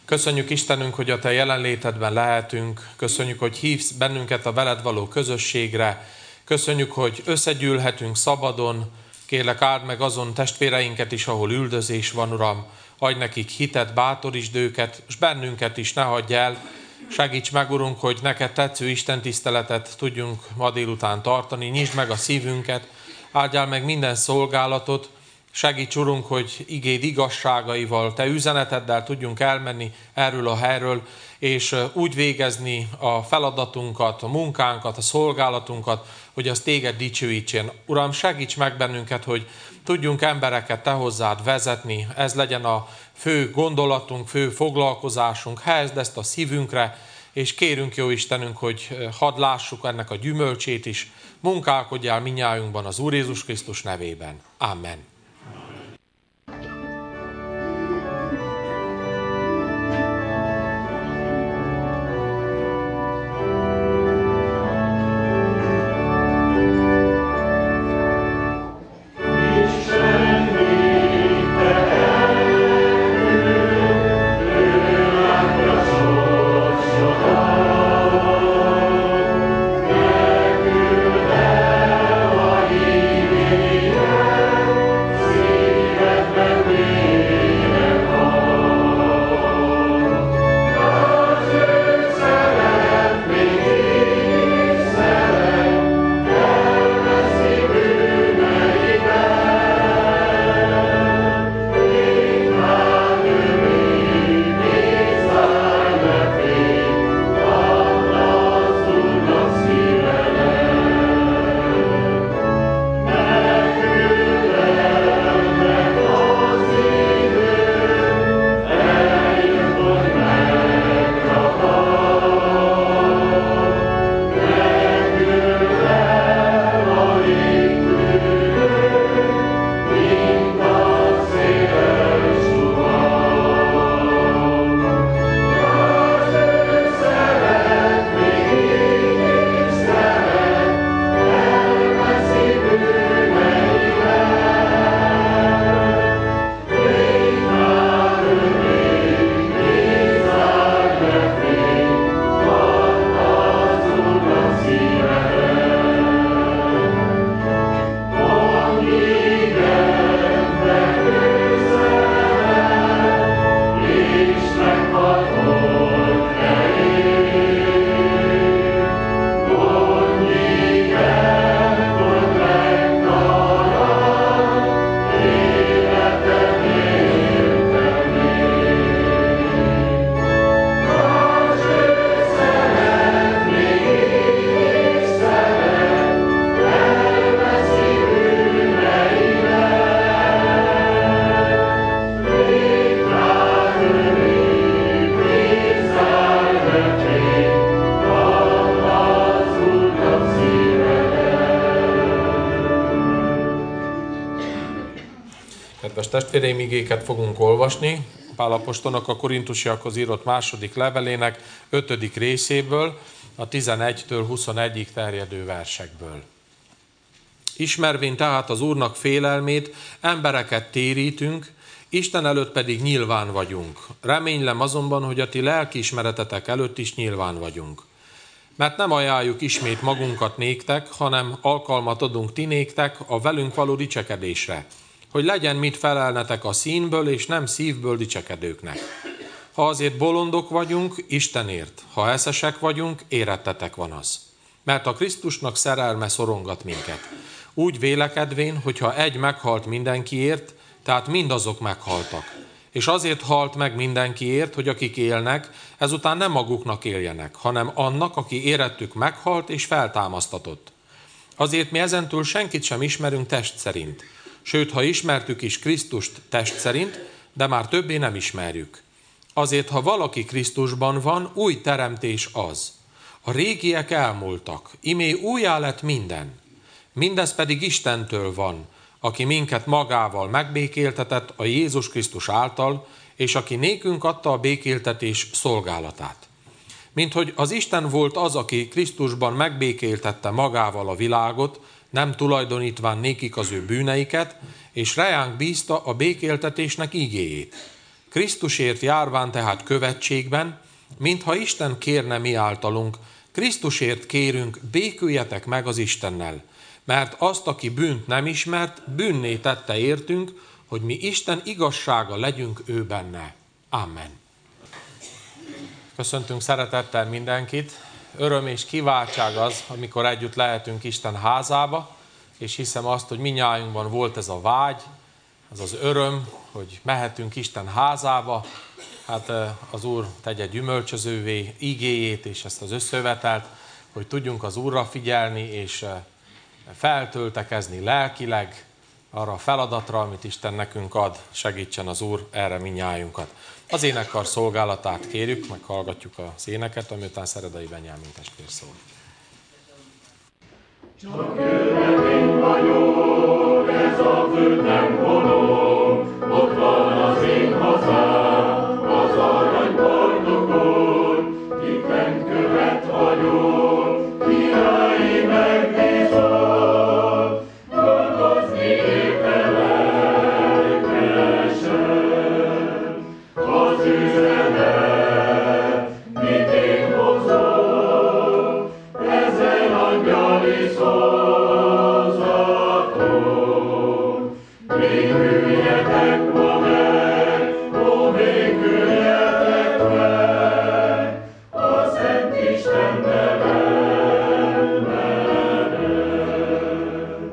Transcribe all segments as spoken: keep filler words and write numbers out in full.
Köszönjük Istenünk, hogy a Te jelenlétedben lehetünk. Köszönjük, hogy hívsz bennünket a veled való közösségre. Köszönjük, hogy összegyűlhetünk szabadon. Kérlek, áld meg azon testvéreinket is, ahol üldözés van, Uram. Adj nekik hitet, bátorítsd őket, és bennünket is ne hagyj el. Segíts meg, Urunk, hogy neked tetsző istentiszteletet tudjunk ma délután tartani. Nyisd meg a szívünket, áldjál meg minden szolgálatot. Segíts, Urunk, hogy igéd igazságaival, Te üzeneteddel tudjunk elmenni erről a helyről, és úgy végezni a feladatunkat, a munkánkat, a szolgálatunkat, hogy az Téged dicsőítsen. Uram, segíts meg bennünket, hogy tudjunk embereket Te hozzád vezetni, ez legyen a fő gondolatunk, fő foglalkozásunk, helyezd ezt a szívünkre, és kérünk, jó Istenünk, hogy hadd lássuk ennek a gyümölcsét is, munkálkodjál mindnyájunkban az Úr Jézus Krisztus nevében. Amen. Testvéreim, igéket fogunk olvasni. Pál apostolnak a korintusiakhoz írott második levelének ötödik részéből, a tizenegytől huszonegyig terjedő versekből. Ismervén tehát az Úrnak félelmét, embereket térítünk, Isten előtt pedig nyilván vagyunk. Reménylem azonban, hogy a ti lelkiismeretetek előtt is nyilván vagyunk. Mert nem ajánljuk ismét magunkat néktek, hanem alkalmat adunk ti néktek a velünk való dicsekedésre, hogy legyen mit felelnetek a színből és nem szívből dicsekedőknek. Ha azért bolondok vagyunk, Istenért, ha eszesek vagyunk, érettetek van az. Mert a Krisztusnak szerelme szorongat minket. Úgy vélekedvén, hogyha egy meghalt mindenkiért, tehát mindazok meghaltak. És azért halt meg mindenkiért, hogy akik élnek, ezután nem maguknak éljenek, hanem annak, aki érettük meghalt és feltámasztatott. Azért mi ezentúl senkit sem ismerünk test szerint. Sőt, ha ismertük is Krisztust test szerint, de már többé nem ismerjük. Azért, ha valaki Krisztusban van, új teremtés az. A régiek elmúltak, imé újjá lett minden. Mindez pedig Istentől van, aki minket magával megbékéltetett a Jézus Krisztus által, és aki nékünk adta a békéltetés szolgálatát. Minthogy az Isten volt az, aki Krisztusban megbékéltette magával a világot, nem tulajdonítván nékik az ő bűneiket, és rejánk bízta a békéltetésnek ígéjét. Krisztusért járván tehát követségben, mintha Isten kérne mi általunk, Krisztusért kérünk, béküljetek meg az Istennel, mert azt, aki bűnt nem ismert, bűnné tette értünk, hogy mi Isten igazsága legyünk ő benne. Amen. Köszöntünk szeretettel mindenkit. Öröm és kiváltság az, amikor együtt lehetünk Isten házába, és hiszem azt, hogy mindnyájunkban volt ez a vágy, az az öröm, hogy mehetünk Isten házába. Hát az Úr tegye gyümölcsözővé igéjét és ezt az összevetelt, hogy tudjunk az Úrra figyelni és feltöltekezni lelkileg arra a feladatra, amit Isten nekünk ad. Segítsen az Úr erre mindnyájunkat. Az énekkar szolgálatát kérjük, meghallgatjuk az éneket, amiután Szeredai Benyámin testvér szól. Csak örvemény vagyok, ez a föld nem vonó, ott van az én hazám, az aranypartokon, itt fent követ vagyok, királyi megbízott, dolgozni értelek keresem, az üzenet, mit én hozom, ezen angyali szózaton, béküljetek ma meg, ó, béküljetek meg, a Szent Isten nevemet.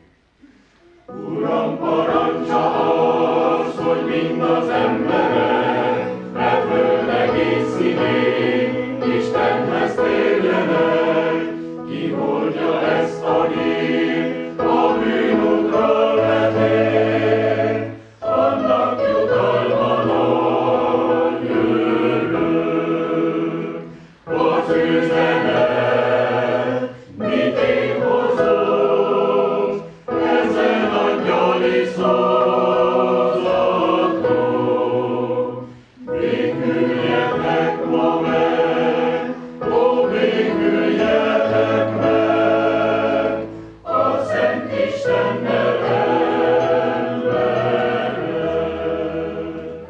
Uram, parancsa az, hogy mind az emberek, e föld egész színén, Istenhez térjenek, ki hordja ezt a hírt, a bűnukról letér, annak jutalma nagy örök. Az üzenet, mit én hozok, ezen angyali szózaton, béküljetek ma meg, ó, béküljetek meg, a Szent Isten nevemet.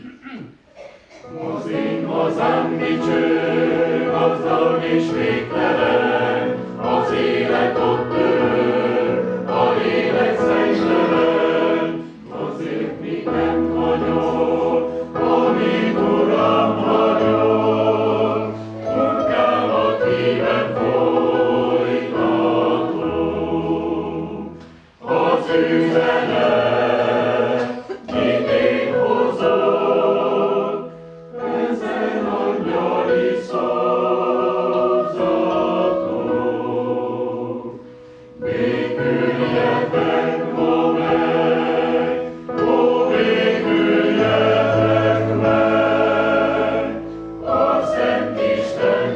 Az én hazám dicső, gazdag és végtelen, az élet ott örök, a lélek szentelen, azért mi nem vagyok, amit Uram hagyok, munkámat híven folytatom. Az üzenet, mit én hozok, ezen angyali szózaton, béküljetek ma meg, ó, béküljetek meg, a Szent Isten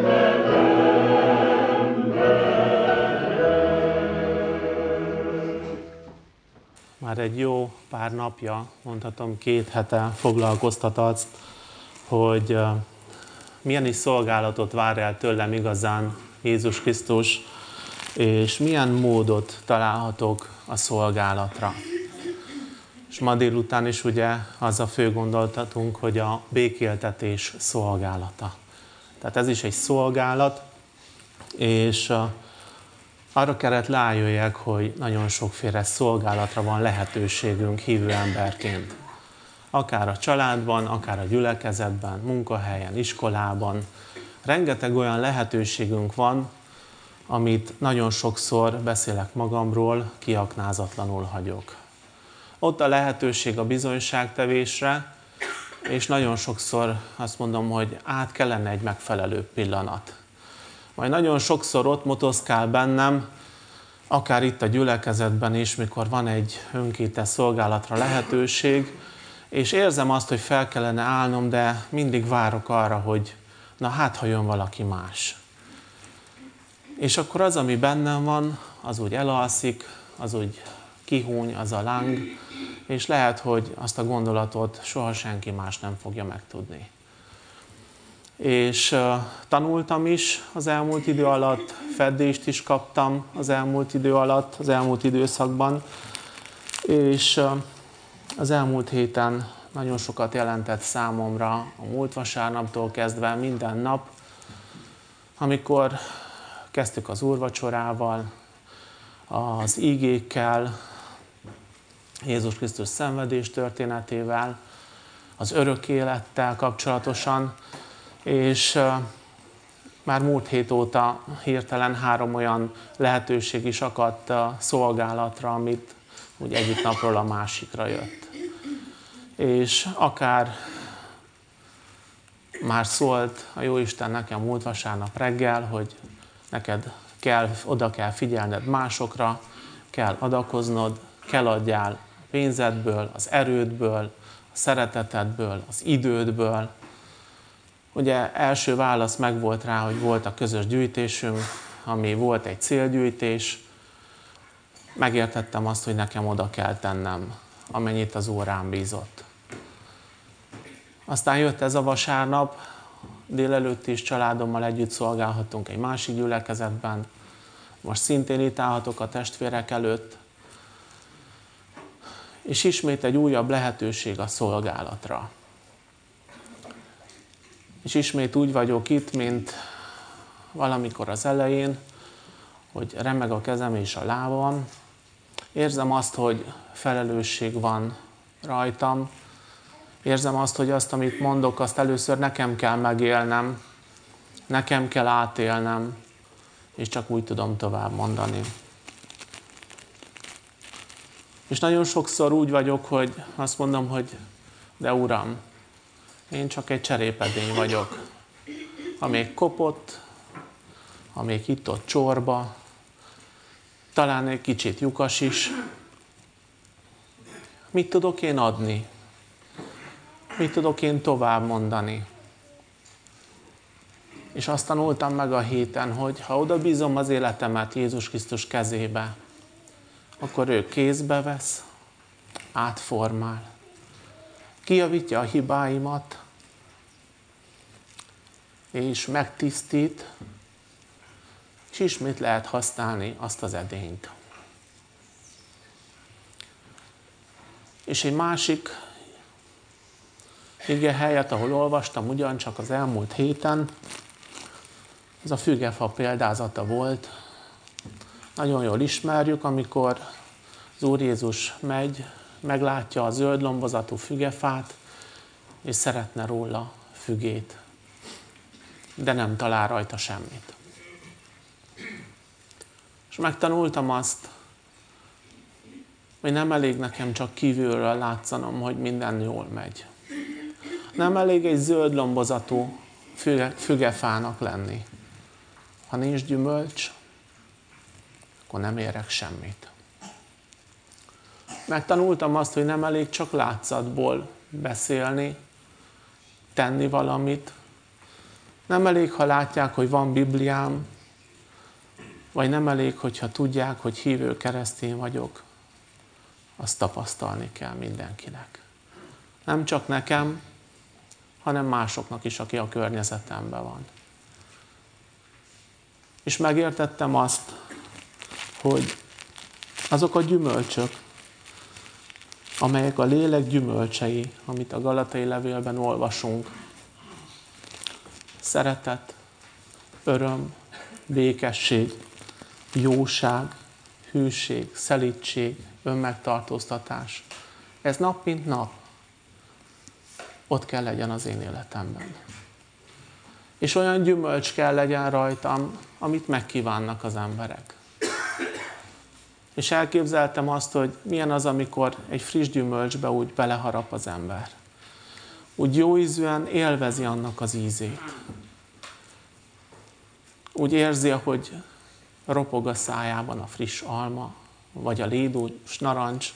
nevemet. Már egy jó pár napja, mondhatom két hete foglalkoztat azt, hogy uh, milyen is szolgálatot vár el tőlem igazán Jézus Krisztus, és milyen módot találhatok a szolgálatra. És ma délután is ugye az a fő gondolatunk, hogy a békéltetés szolgálata. Tehát ez is egy szolgálat, és uh, arra kellett rájöjjek, hogy nagyon sokféle szolgálatra van lehetőségünk hívő emberként. Akár a családban, akár a gyülekezetben, munkahelyen, iskolában. Rengeteg olyan lehetőségünk van, amit nagyon sokszor, beszélek magamról, kiaknázatlanul hagyok. Ott a lehetőség a bizonyságtevésre, és nagyon sokszor azt mondom, hogy át kellene egy megfelelő pillanat. Majd nagyon sokszor ott motoszkál bennem, akár itt a gyülekezetben is, mikor van egy önkéntes szolgálatra lehetőség, és érzem azt, hogy fel kellene állnom, de mindig várok arra, hogy na hát, ha jön valaki más. És akkor az, ami bennem van, az úgy elalszik, az úgy kihúny, az a láng, és lehet, hogy azt a gondolatot soha senki más nem fogja megtudni. És uh, tanultam is az elmúlt idő alatt, feddést is kaptam az elmúlt idő alatt, az elmúlt időszakban, és uh, az elmúlt héten nagyon sokat jelentett számomra a múlt vasárnaptól kezdve minden nap, amikor kezdtük az úrvacsorával, az ígékkel, Jézus Krisztus szenvedés történetével, az örök élettel kapcsolatosan, és már múlt hét óta hirtelen három olyan lehetőség is akadt a szolgálatra, amit úgy egyik napról a másikra jött. És akár már szólt a Jóisten nekem múlt vasárnap reggel, hogy neked kell, oda kell figyelned másokra, kell adakoznod, kell adjál pénzedből, az erődből, a szeretetedből, az idődből. Ugye első válasz megvolt rá, hogy volt a közös gyűjtésünk, ami volt egy célgyűjtés. Megértettem azt, hogy nekem oda kell tennem, amennyit az Úr rám bízott. Aztán jött ez a vasárnap, délelőtt is családommal együtt szolgálhatunk egy másik gyülekezetben. Most szintén itt állhatok a testvérek előtt. És ismét egy újabb lehetőség a szolgálatra. És ismét úgy vagyok itt, mint valamikor az elején, hogy remeg a kezem és a lábam. Érzem azt, hogy felelősség van rajtam. Érzem azt, hogy azt, amit mondok, azt először nekem kell megélnem, nekem kell átélnem, és csak úgy tudom tovább mondani. És nagyon sokszor úgy vagyok, hogy azt mondom, hogy de Uram, én csak egy cserépedény vagyok, amíg kopott, amíg itt-ott csorba, talán egy kicsit lyukas is. Mit tudok én adni? Mit tudok én tovább mondani? És azt tanultam meg a héten, hogy ha oda bízom az életemet Jézus Krisztus kezébe, akkor ő kézbe vesz, átformál, kijavítja a hibáimat, és megtisztít, és ismét lehet használni azt az edényt. És egy másik ige helyet, ahol olvastam ugyancsak az elmúlt héten, ez a fügefa példázata volt. Nagyon jól ismerjük, amikor az Úr Jézus megy, meglátja a zöld lombozatú fügefát, és szeretne róla fügét, de nem talál rajta semmit. És megtanultam azt, hogy nem elég nekem csak kívülről látszanom, hogy minden jól megy. Nem elég egy zöld lombozatú füge, fügefának lenni. Ha nincs gyümölcs, akkor nem érek semmit. Megtanultam azt, hogy nem elég csak látszatból beszélni, tenni valamit. Nem elég, ha látják, hogy van Bibliám, vagy nem elég, hogyha tudják, hogy hívő keresztény vagyok. Azt tapasztalni kell mindenkinek. Nem csak nekem, hanem másoknak is, aki a környezetemben van. És megértettem azt, hogy azok a gyümölcsök, amelyek a lélek gyümölcsei, amit a Galatai levélben olvasunk, szeretet, öröm, békesség, jóság, hűség, szelídség, önmegtartóztatás. Ez nap mint nap ott kell legyen az én életemben. És olyan gyümölcs kell legyen rajtam, amit megkívánnak az emberek. És elképzeltem azt, hogy milyen az, amikor egy friss gyümölcsbe úgy beleharap az ember. Úgy jó ízűen élvezi annak az ízét. Úgy érzi, hogy ropog a szájában a friss alma, vagy a lédús narancs.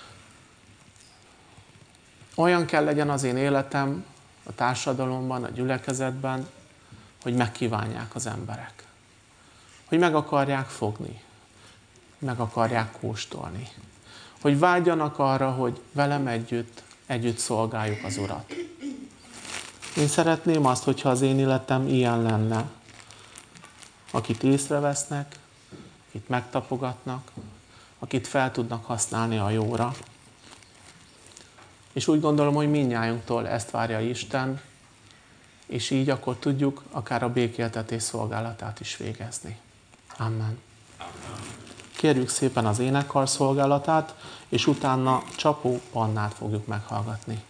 Olyan kell legyen az én életem a társadalomban, a gyülekezetben, hogy megkívánják az emberek. Hogy meg akarják fogni. Meg akarják kóstolni. Hogy vágyanak arra, hogy velem együtt, együtt szolgáljuk az Urat. Én szeretném azt, hogyha az én életem ilyen lenne. Akit észrevesznek, akit megtapogatnak, akit fel tudnak használni a jóra. És úgy gondolom, hogy mindnyájunktól ezt várja Isten, és így akkor tudjuk akár a békéltetés szolgálatát is végezni. Amen. Kérjük szépen az énekkar szolgálatát, és utána Csapó Pannát fogjuk meghallgatni.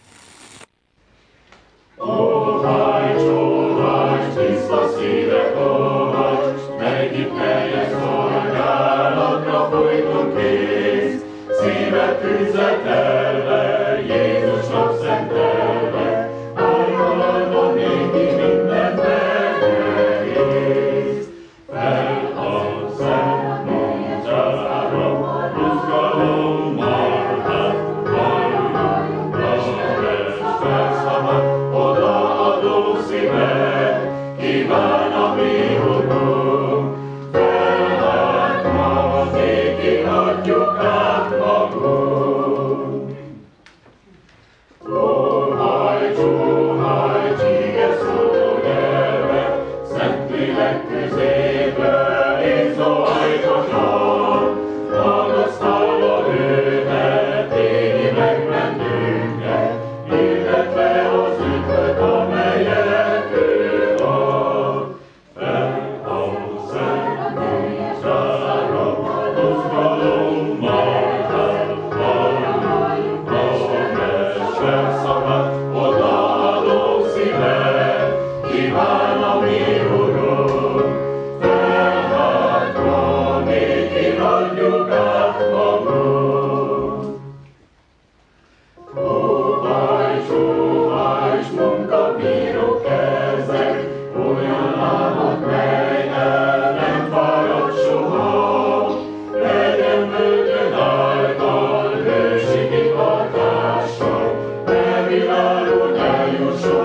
Óhajts, óhajts, tiszta szívek, óhajts, melyik teljes szolgálatra folyton kész, szíved tűzletelve, Jézusnak szentelve, árnyalatban néki mindent megnehéz. Fel a szent muncsára, buzgalommal, hát halljuk, lassan felszabad, odaadó szívet, kíván a mi Urunk, felállt ma, néki adjuk át magunk. Óhajts, óhajts, ige szóló nyelve, Szentlélek közéből észóhajtottan, magasztalva őket, égi megmentőnket, illetve az üdvöt, amelyet ő ad. Fel a szent muncsára, mozgalommal, hát halljuk, a mester szavát, odaadó szívet, kíván a mi Urunk, felhátva, néki adjuk át magunk. Óhajts, óhajts, munkabíró kezek, olyan álmod, mely el nem fárad soha, legyen földön által hősi kitartása, bevilágon eljusson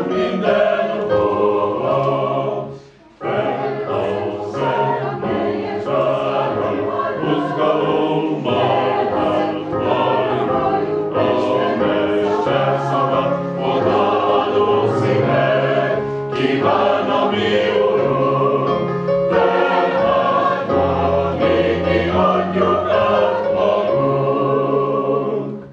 mindenhova. Fel a szent muncsára, buzgalommal, hát halljuk, a mester szavát, odaadó szívet, kíván a mi Urunk, felhátva, néki adjuk át magunk.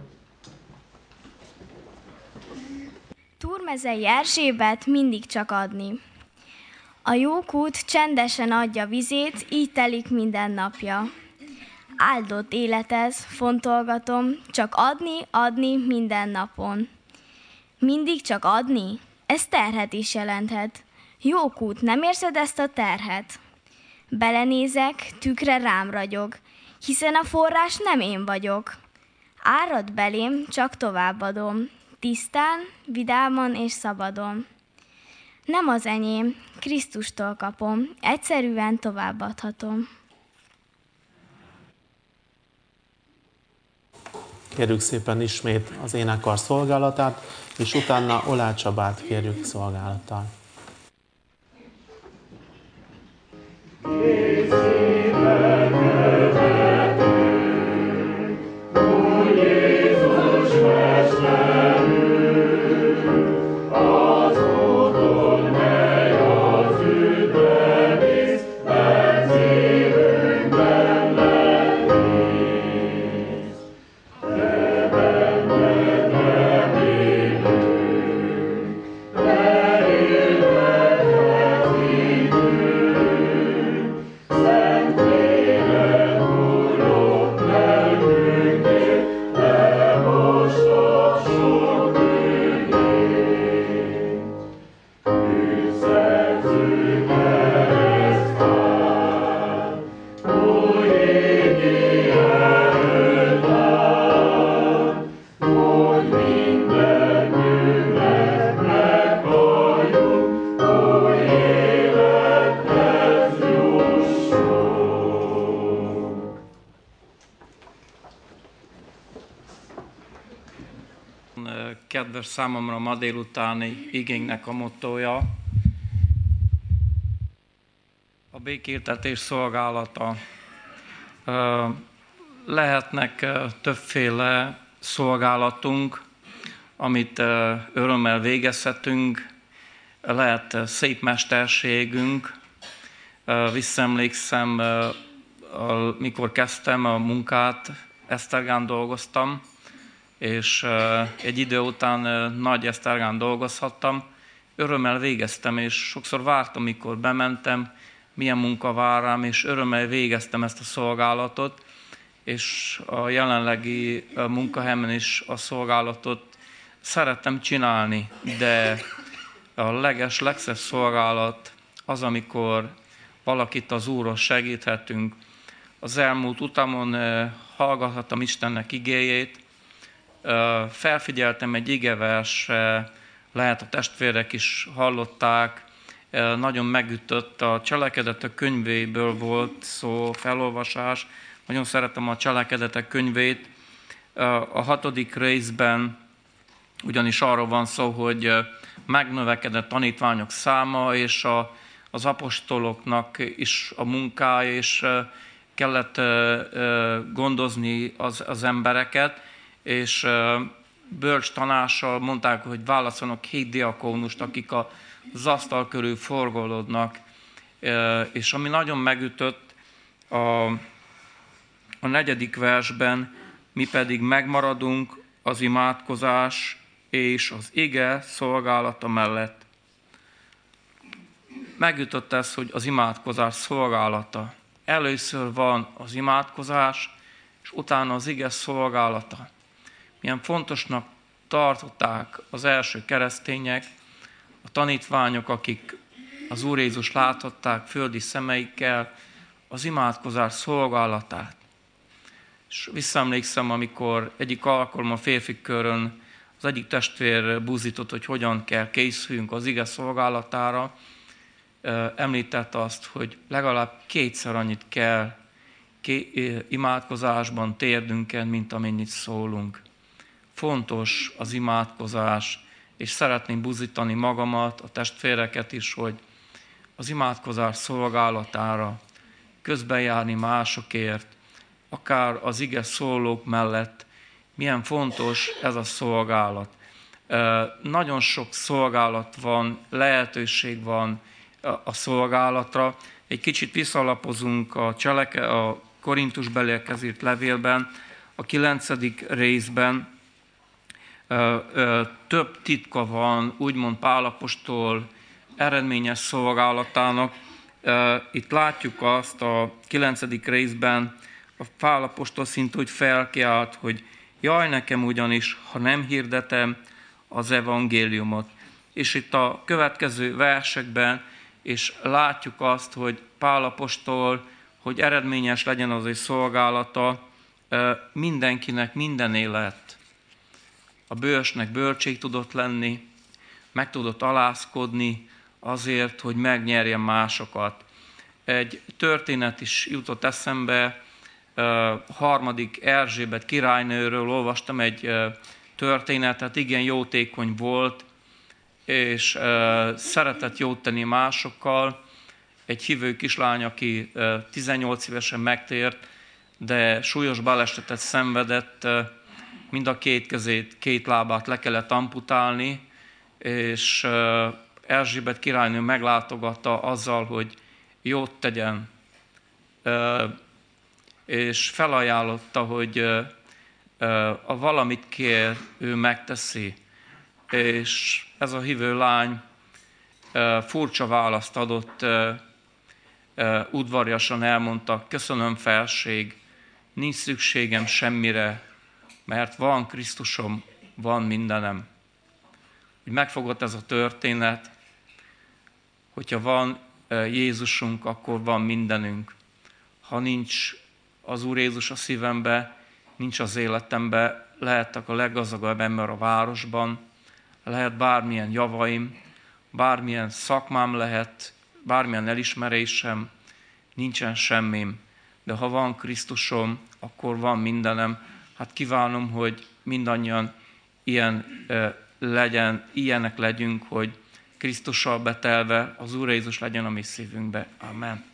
Túrmezei Erzsébet mindig csak adni. A jó kút csendesen adja vizét, így telik minden napja. Áldott élet ez, fontolgatom, csak adni, adni minden napon. Mindig csak adni? Ez terhet is jelenthet. Jó kút, nem érzed ezt a terhet? Belenézek, tükre rám ragyog, hiszen a forrás nem én vagyok. Árad belém, csak továbbadom, tisztán, vidáman és szabadon. Nem az enyém, Krisztustól kapom, egyszerűen továbbadhatom. Kérjük szépen ismét az énekkar szolgálatát, és utána Oláh Csabát kérjük szolgálattal. Kedves számomra ma délutáni igénknek a mottója, a békéltetés szolgálata. Lehetnek többféle szolgálatunk, amit örömmel végezhetünk, lehet szép mesterségünk. Visszaemlékszem, mikor kezdtem a munkát, Esztergán dolgoztam, és egy idő után Nagy Esztergán dolgozhattam. Örömmel végeztem, és sokszor vártam, mikor bementem, milyen munka vár rám, és örömmel végeztem ezt a szolgálatot, és a jelenlegi munkahelyemen is a szolgálatot szerettem csinálni, de a leges, legszebb szolgálat az, amikor valakit az Úrhoz segíthetünk. Az elmúlt utamon hallgathattam Istennek igéjét, felfigyeltem egy igeversre, lehet a testvérek is hallották, nagyon megütött, a Cselekedetek könyvéből volt szó, felolvasás, nagyon szeretem a Cselekedetek könyvét. A hatodik részben ugyanis arról van szó, hogy megnövekedett tanítványok száma, és a, az apostoloknak is a munkája, és kellett gondozni az, az embereket, és bölcs tanással mondták, hogy válaszolnak hét diakónust, akik az asztal körül forgolódnak. És ami nagyon megütött, a, a negyedik versben, mi pedig megmaradunk az imádkozás és az ige szolgálata mellett. Megütött ez, hogy az imádkozás szolgálata. Először van az imádkozás, és utána az ige szolgálata. Milyen fontosnak tartották az első keresztények, a tanítványok, akik az Úr Jézus láthatták földi szemeikkel, az imádkozás szolgálatát. És visszaemlékszem, amikor egyik alkalommal a férfi körön az egyik testvér buzított, hogy hogyan kell készüljünk az ige szolgálatára, említette azt, hogy legalább kétszer annyit kell imádkozásban térdünken, mint amennyit szólunk. Fontos az imádkozás, és szeretném buzítani magamat, a testvéreket is, hogy az imádkozás szolgálatára közbenjárni másokért, akár az ige szólók mellett, milyen fontos ez a szolgálat. Nagyon sok szolgálat van, lehetőség van a szolgálatra. Egy kicsit visszalapozunk a, cseleke, a Korintusbeliekhez írt levélben, a kilencedik részben több titka van, úgymond Pál apostol eredményes szolgálatának. Itt látjuk azt a kilencedik részben, a Pál apostol szinte úgy felkiált, hogy jaj nekem ugyanis, ha nem hirdetem az evangéliumot. És itt a következő versekben, és látjuk azt, hogy Pál apostol, hogy eredményes legyen az ő szolgálata, mindenkinek minden élet. A bölcsnek bölcség tudott lenni, meg tudott alázkodni azért, hogy megnyerjen másokat. Egy történet is jutott eszembe, harmadik Erzsébet királynőről olvastam egy történetet, igen jótékony volt, és szeretett jót tenni másokkal. Egy hívő kislány, aki tizennyolc évesen megtért, de súlyos balesetet szenvedett, mind a két kezét, két lábát le kellett amputálni, és Erzsébet királynő meglátogatta azzal, hogy jót tegyen, és felajánlotta, hogy a valamit kér, ő megteszi. És ez a hívő lány furcsa választ adott, udvariasan elmondta, köszönöm felség, nincs szükségem semmire, mert van Krisztusom, van mindenem. Hogy megfogott ez a történet, hogyha van Jézusunk, akkor van mindenünk. Ha nincs az Úr Jézus a szívembe, nincs az életembe, lehettek a leggazdagabb ember a városban, lehet bármilyen javaim, bármilyen szakmám lehet, bármilyen elismerésem, nincsen semmim, de ha van Krisztusom, akkor van mindenem. Hát kívánom, hogy mindannyian ilyen legyen, ilyenek legyünk, hogy Krisztussal betelve az Úr Jézus legyen a mi szívünkbe. Amen.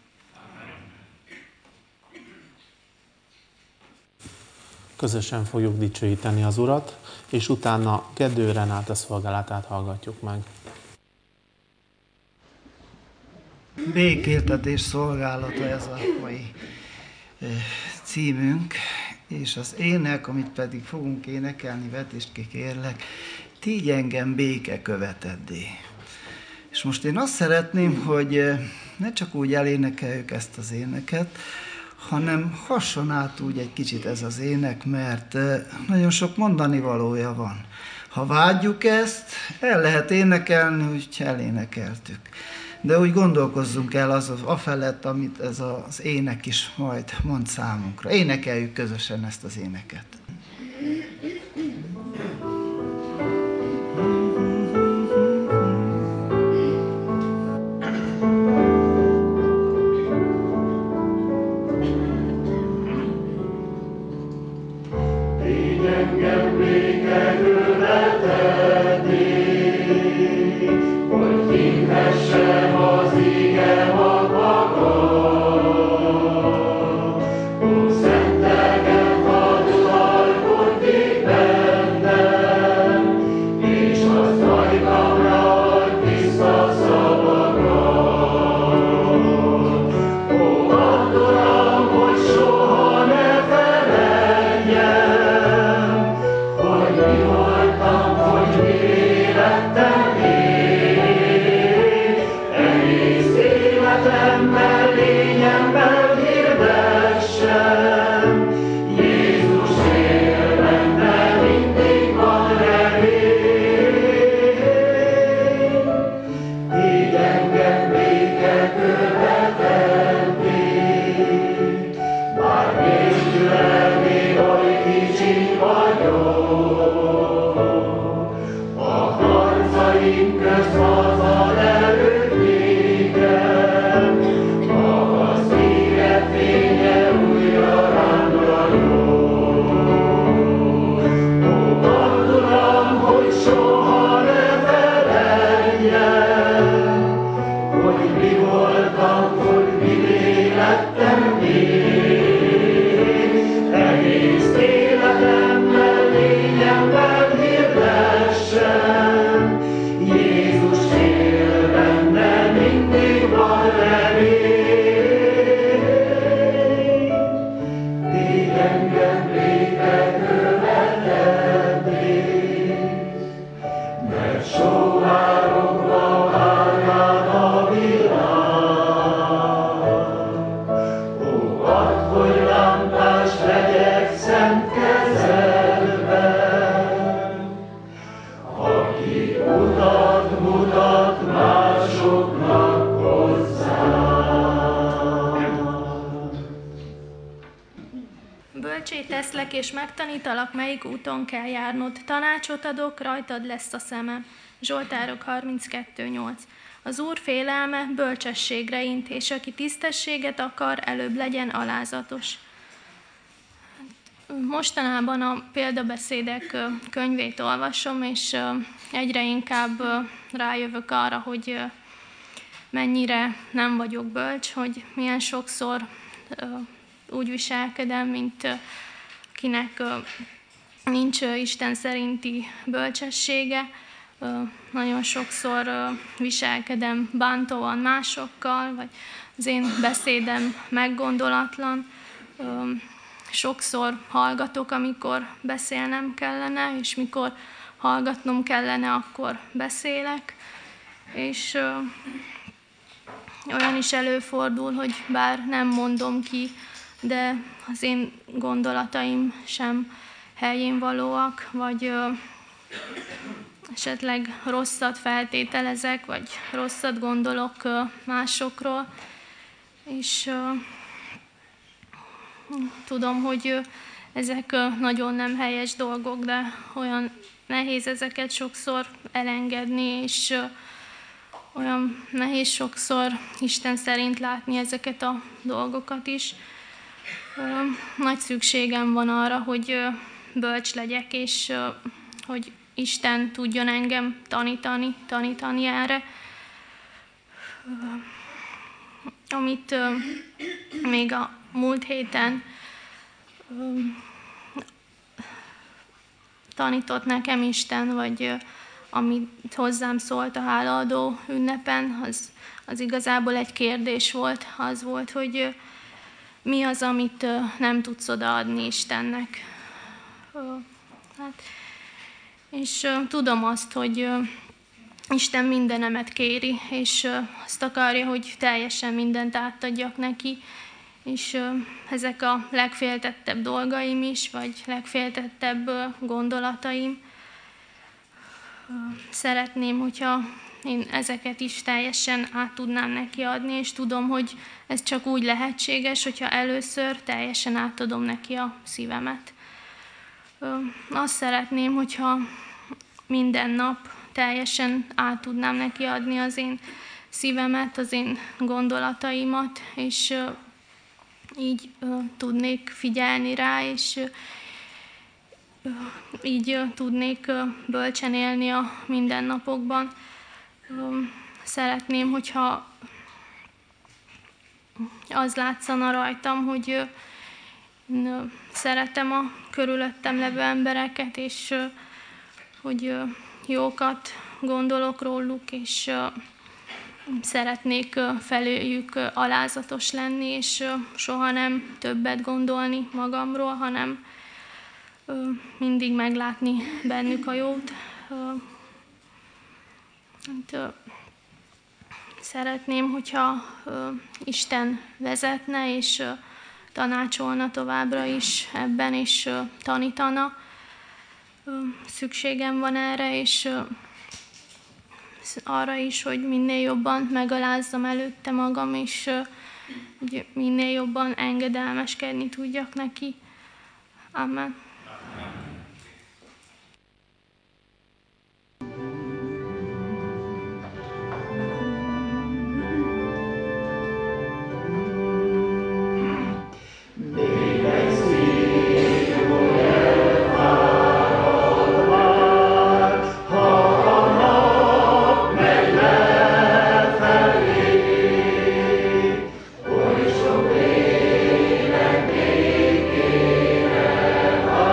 Közösen fogjuk dicsőíteni az Urat, és utána Gedő Renáta szolgálatát hallgatjuk meg. Békéltetés szolgálata ez a mai címünk. és az ének, amit pedig fogunk énekelni, vetést ki kérlek, Tígy engem béke követeddé. És most én azt szeretném, hogy ne csak úgy elénekeljük ezt az éneket, hanem hasson át úgy egy kicsit ez az ének, mert nagyon sok mondani valója van. Ha vágyjuk ezt, el lehet énekelni, úgy elénekeltük. De úgy gondolkozzunk el az, afelett, amit ez az ének is majd mond számunkra. Énekeljük közösen ezt az éneket. És megtanítalak, melyik úton kell járnod. Tanácsot adok, rajtad lesz a szemem. Zsoltárok harminckettő nyolc. Az Úr félelme bölcsességre int, és aki tisztességet akar, előbb legyen alázatos. Mostanában a példabeszédek könyvét olvasom, és egyre inkább rájövök arra, hogy mennyire nem vagyok bölcs, hogy milyen sokszor úgy viselkedem, mint akinek nincs Isten szerinti bölcsessége. Nagyon sokszor viselkedem bántóan másokkal, vagy az én beszédem meggondolatlan. Sokszor hallgatok, amikor beszélnem kellene, és mikor hallgatnom kellene, akkor beszélek. És olyan is előfordul, hogy bár nem mondom ki, de az én gondolataim sem helyén valóak, vagy ö, esetleg rosszat feltételezek, vagy rosszat gondolok ö, másokról, és ö, tudom, hogy ö, ezek ö, nagyon nem helyes dolgok, de olyan nehéz ezeket sokszor elengedni, és ö, olyan nehéz sokszor Isten szerint látni ezeket a dolgokat is. Nagy szükségem van arra, hogy bölcs legyek, és hogy Isten tudjon engem tanítani, tanítani erre. Amit még a múlt héten tanított nekem Isten, vagy amit hozzám szólt a hálaadó ünnepen, az, az igazából egy kérdés volt. Az volt, hogy mi az, amit nem tudsz odaadni Istennek. Hát, és tudom azt, hogy Isten mindenemet kéri, és azt akarja, hogy teljesen mindent átadjak neki, és ezek a legféltettebb dolgaim is, vagy legféltettebb gondolataim. Szeretném, hogyha én ezeket is teljesen át tudnám neki adni, és tudom, hogy ez csak úgy lehetséges, hogyha először teljesen átadom neki a szívemet. Azt szeretném, hogyha minden nap teljesen át tudnám neki adni az én szívemet, az én gondolataimat, és így tudnék figyelni rá, és így tudnék bölcsen élni a mindennapokban. Szeretném, hogyha az látszana rajtam, hogy szeretem a körülöttem levő embereket, és hogy jókat gondolok róluk, és szeretnék felőjük alázatos lenni, és soha nem többet gondolni magamról, hanem mindig meglátni bennük a jót. Szeretném, hogyha Isten vezetne, és tanácsolna továbbra is ebben, és tanítana. Szükségem van erre, és arra is, hogy minél jobban megalázzam előtte magam, és hogy minél jobban engedelmeskedni tudjak neki. Amen. Oly sok élet még kéne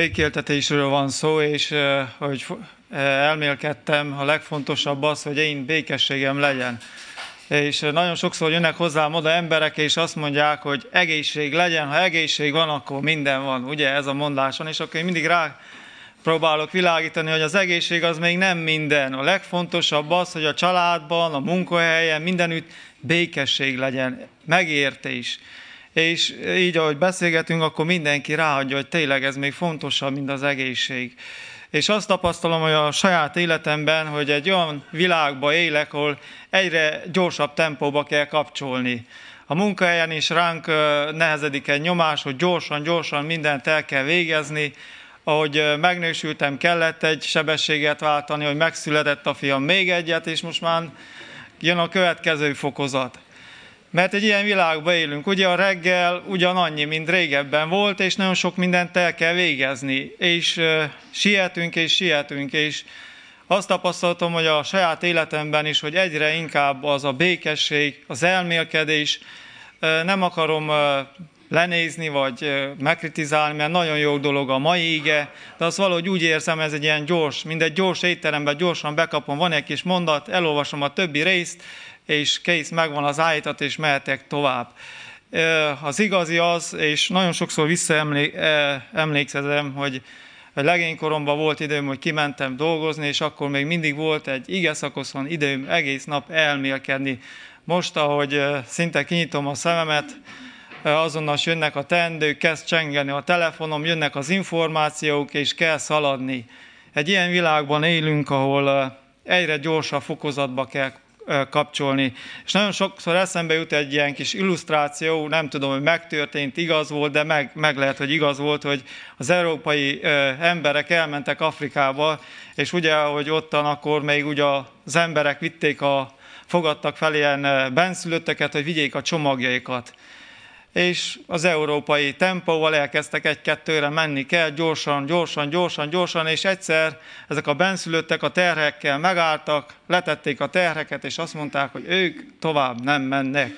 békéltetésről van szó, és hogy elmélkedtem, a legfontosabb az, hogy én békességem legyen. És nagyon sokszor jönnek hozzám oda emberek, és azt mondják, hogy egészség legyen, ha egészség van, akkor minden van. Ugye ez a mondás van, és akkor én mindig rá próbálok világítani, hogy az egészség az még nem minden. A legfontosabb az, hogy a családban, a munkahelyen, mindenütt békesség legyen, megértés. És így, ahogy beszélgetünk, akkor mindenki ráadja, hogy tényleg ez még fontosabb, mint az egészség. És azt tapasztalom, hogy a saját életemben, hogy egy olyan világba élek, ahol egyre gyorsabb tempóba kell kapcsolni. A munkahelyen is ránk nehezedik egy nyomás, hogy gyorsan-gyorsan mindent el kell végezni. Ahogy megnősültem, kellett egy sebességet váltani, hogy megszületett a fiam, még egyet, és most már jön a következő fokozat. Mert egy ilyen világban élünk. Ugye a reggel ugyanannyi, mint régebben volt, és nagyon sok mindent el kell végezni. És uh, sietünk, és sietünk, és azt tapasztaltam, hogy a saját életemben is, hogy egyre inkább az a békesség, az elmélkedés, uh, nem akarom uh, lenézni, vagy uh, megkritizálni, mert nagyon jó dolog a mai ige, de azt valahogy úgy érzem, ez egy ilyen gyors, mint egy gyors étteremben gyorsan bekapom, van egy kis mondat, elolvasom a többi részt, és kész, megvan az állítat, és mehetek tovább. Az igazi az, és nagyon sokszor visszaemlékszem, hogy legénykoromban volt időm, hogy kimentem dolgozni, és akkor még mindig volt egy igeszakaszon időm egész nap elmélkedni. Most, ahogy szinte kinyitom a szememet, azonnal jönnek a teendők, kezd csengeni a telefonom, jönnek az információk, és kell szaladni. Egy ilyen világban élünk, ahol egyre gyorsabb fokozatba kell kapcsolni. És nagyon sokszor eszembe jut egy ilyen kis illusztráció, nem tudom, hogy megtörtént, igaz volt, de meg, meg lehet, hogy igaz volt, hogy az európai ö, emberek elmentek Afrikába, és ugye, hogy ottan akkor még ugye az emberek vitték a, fogadtak fel ilyen benszülötteket, hogy vigyék a csomagjaikat. És az európai tempóval elkezdtek egy-kettőre menni kell, gyorsan, gyorsan, gyorsan, gyorsan, és egyszer ezek a benszülöttek a terhekkel megálltak, letették a terheket, és azt mondták, hogy ők tovább nem mennek.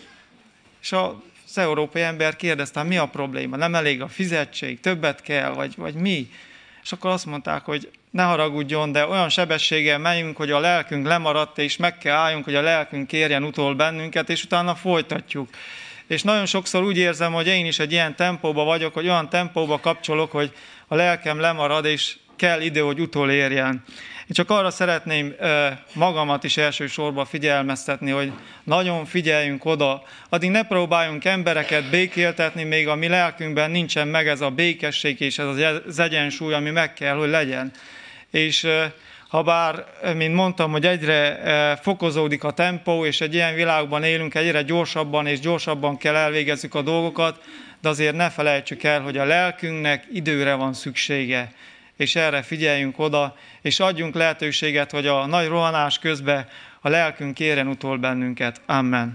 És az európai ember kérdezte, mi a probléma, nem elég a fizetség, többet kell, vagy, vagy mi? És akkor azt mondták, hogy ne haragudjon, de olyan sebességgel megyünk, hogy a lelkünk lemaradt, és meg kell álljunk, hogy a lelkünk kérjen utol bennünket, és utána folytatjuk. És nagyon sokszor úgy érzem, hogy én is egy ilyen tempóba vagyok, hogy olyan tempóba kapcsolok, hogy a lelkem lemarad, és kell idő, hogy utolérjen. Én csak arra szeretném magamat is elsősorban figyelmeztetni, hogy nagyon figyeljünk oda. Addig ne próbáljunk embereket békéltetni, még a mi lelkünkben nincsen meg ez a békesség és ez az egyensúly, ami meg kell, hogy legyen. És habár, mint mondtam, hogy egyre fokozódik a tempó, és egy ilyen világban élünk, egyre gyorsabban és gyorsabban kell elvégezzük a dolgokat, de azért ne felejtsük el, hogy a lelkünknek időre van szüksége, és erre figyeljünk oda, és adjunk lehetőséget, hogy a nagy rohanás közben a lelkünk kérjen utol bennünket. Amen.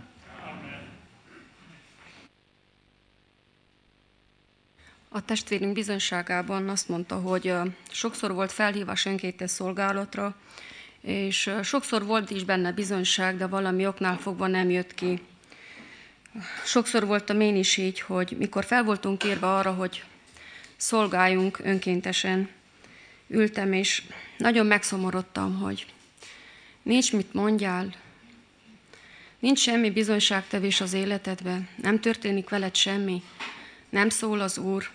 A testvérünk bizonyságában azt mondta, hogy sokszor volt felhívás önkéntes szolgálatra, és sokszor volt is benne bizonyság, de valami oknál fogva nem jött ki. Sokszor voltam én is így, hogy mikor fel voltunk írva arra, hogy szolgáljunk önkéntesen, ültem, és nagyon megszomorodtam, hogy nincs mit mondjál, nincs semmi bizonyságtevés az életedben, nem történik veled semmi, nem szól az Úr.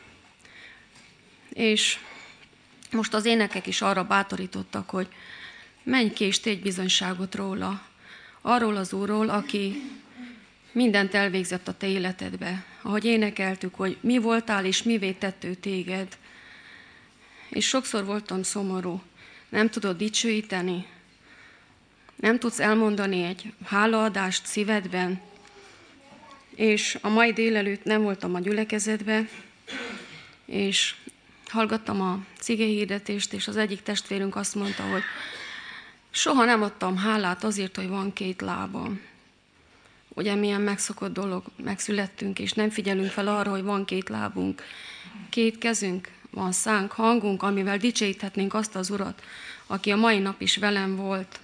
És most az énekek is arra bátorítottak, hogy menj ki és tégy bizonyságot róla, arról az Úrról, aki mindent elvégzett a te életedbe. Ahogy énekeltük, hogy mi voltál és mivé tett ő téged. És sokszor voltam szomorú, nem tudod dicsőíteni, nem tudsz elmondani egy hálaadást szívedben, és a mai délelőtt nem voltam a gyülekezetben, és hallgattam a cigéhirdetést, és az egyik testvérünk azt mondta, hogy soha nem adtam hálát azért, hogy van két lábam. Ugye milyen megszokott dolog, megszülettünk, és nem figyelünk fel arra, hogy van két lábunk, két kezünk, van szánk, hangunk, amivel dicsőíthetnénk azt az Urat, aki a mai nap is velem volt.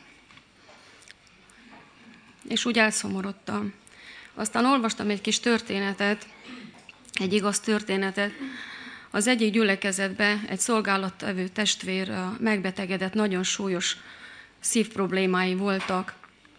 És úgy elszomorodtam. Aztán olvastam egy kis történetet, egy igaz történetet. Az egyik gyülekezetbe egy szolgálattevő testvér megbetegedett, nagyon súlyos szívproblémái voltak,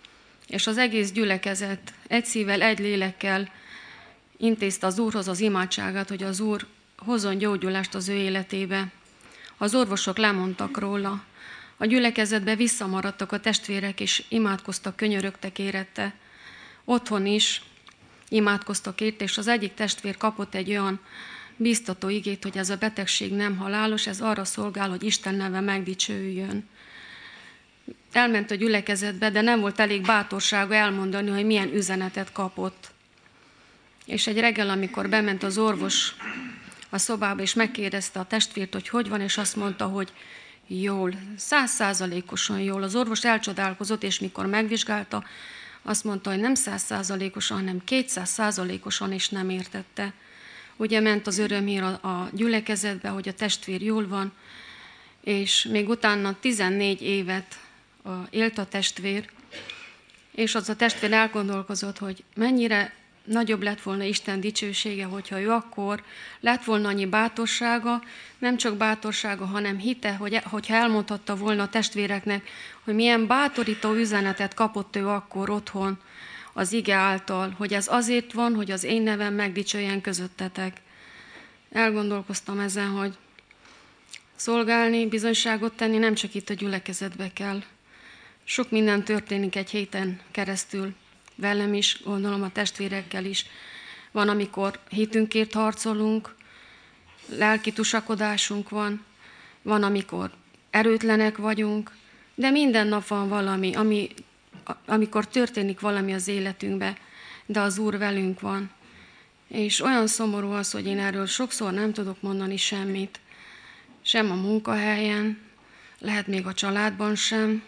és az egész gyülekezet egy szívvel, egy lélekkel intézte az Úrhoz az imádságát, hogy az Úr hozzon gyógyulást az ő életébe. Az orvosok lemondtak róla. A gyülekezetbe visszamaradtak a testvérek, és imádkoztak, könyörögtek érette. Otthon is imádkoztak érte, és az egyik testvér kapott egy olyan bíztató igét, hogy ez a betegség nem halálos, ez arra szolgál, hogy Isten neve megdicsőjön. Elment a gyülekezetbe, de nem volt elég bátorsága elmondani, hogy milyen üzenetet kapott. És egy reggel, amikor bement az orvos a szobába, és megkérdezte a testvért, hogy hogy van, és azt mondta, hogy jól, százszázalékosan jól. Az orvos elcsodálkozott, és mikor megvizsgálta, azt mondta, hogy nem százszázalékosan, hanem kétszázszázalékosan, és nem értette. Ugye ment az örömhír a, a gyülekezetbe, hogy a testvér jól van, és még utána tizennégy évet a, élt a testvér, és az a testvér elgondolkozott, hogy mennyire nagyobb lett volna Isten dicsősége, hogyha ő akkor lett volna annyi bátorsága, nem csak bátorsága, hanem hite, hogy, hogyha elmondhatta volna a testvéreknek, hogy milyen bátorító üzenetet kapott ő akkor otthon az ige által, hogy ez azért van, hogy az én nevem megdicsőjen közöttetek. Elgondolkoztam ezen, hogy szolgálni, bizonyságot tenni nem csak itt a gyülekezetbe kell. Sok minden történik egy héten keresztül, velem is, gondolom a testvérekkel is. Van, amikor hitünkért harcolunk, lelki tusakodásunk van, van, amikor erőtlenek vagyunk, de minden nap van valami, ami, amikor történik valami az életünkbe, de az Úr velünk van. És olyan szomorú az, hogy én erről sokszor nem tudok mondani semmit, sem a munkahelyen, lehet még a családban sem.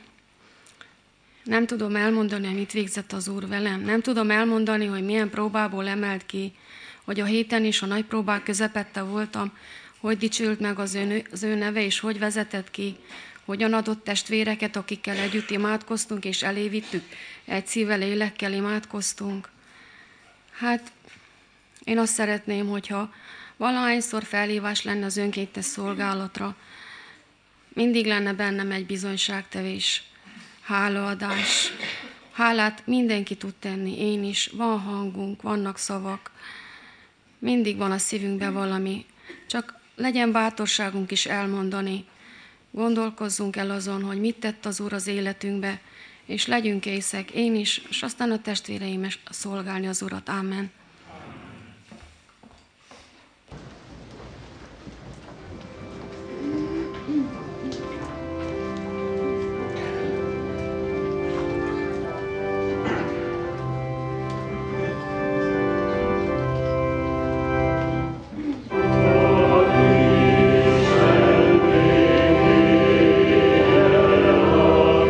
Nem tudom elmondani, hogy mit végzett az Úr velem. Nem tudom elmondani, hogy milyen próbából emelt ki, hogy a héten is a nagy próbák közepette voltam, hogy dicsült meg az ő, az ő neve, és hogy vezetett ki, hogyan adott testvéreket, akikkel együtt imádkoztunk, és elévittük, egy szívvel, lélekkel imádkoztunk. Hát én azt szeretném, hogyha valahányszor felhívás lenne az önkéntes szolgálatra, mindig lenne bennem egy bizonyságtevés, hálaadás. Hálát mindenki tud tenni, én is. Van hangunk, vannak szavak. Mindig van a szívünkben valami. Csak legyen bátorságunk is elmondani. Gondolkozzunk el azon, hogy mit tett az Úr az életünkbe, és legyünk észek, én is, és aztán a testvéreim is szolgálni az Urat. Amen.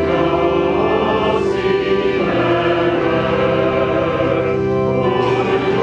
Amen.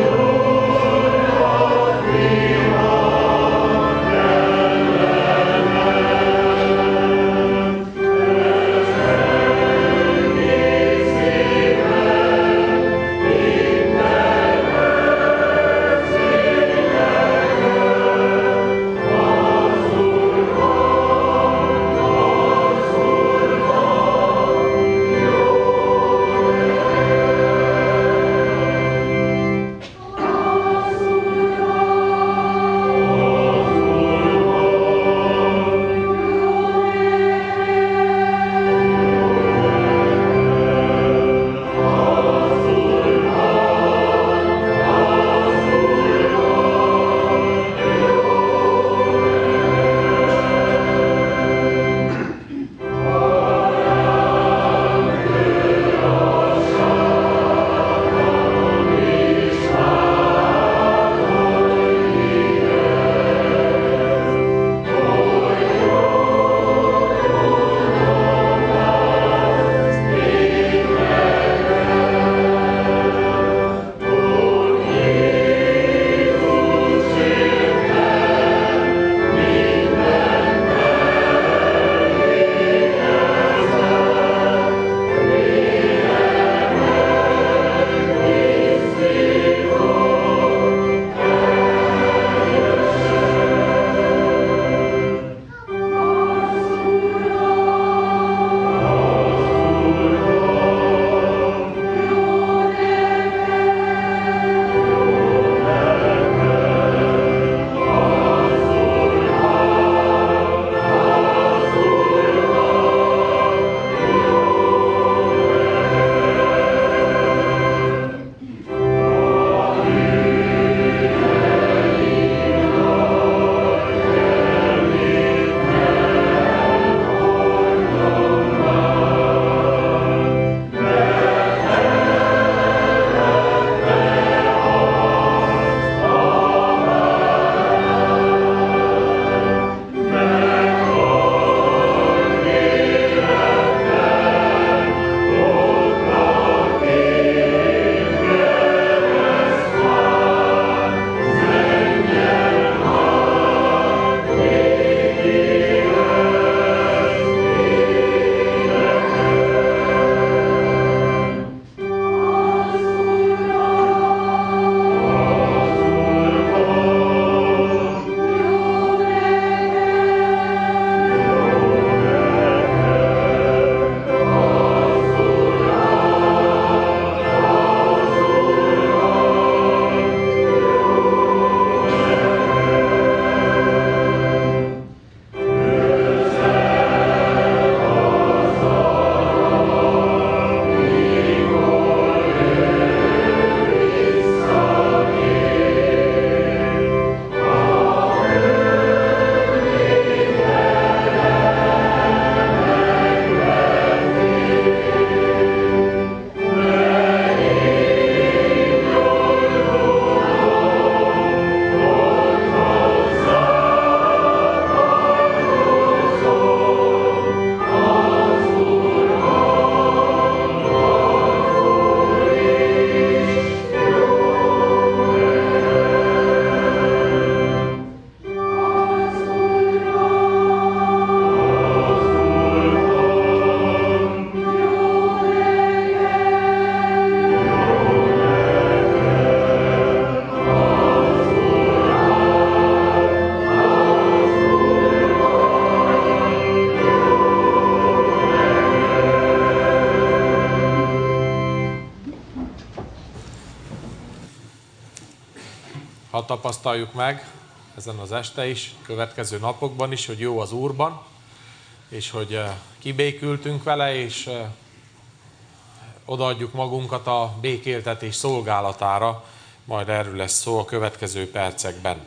Ha tapasztaljuk meg ezen az este is, következő napokban is, hogy jó az Úrban, és hogy kibékültünk vele, és odaadjuk magunkat a békéltetés szolgálatára, majd erről lesz szó a következő percekben.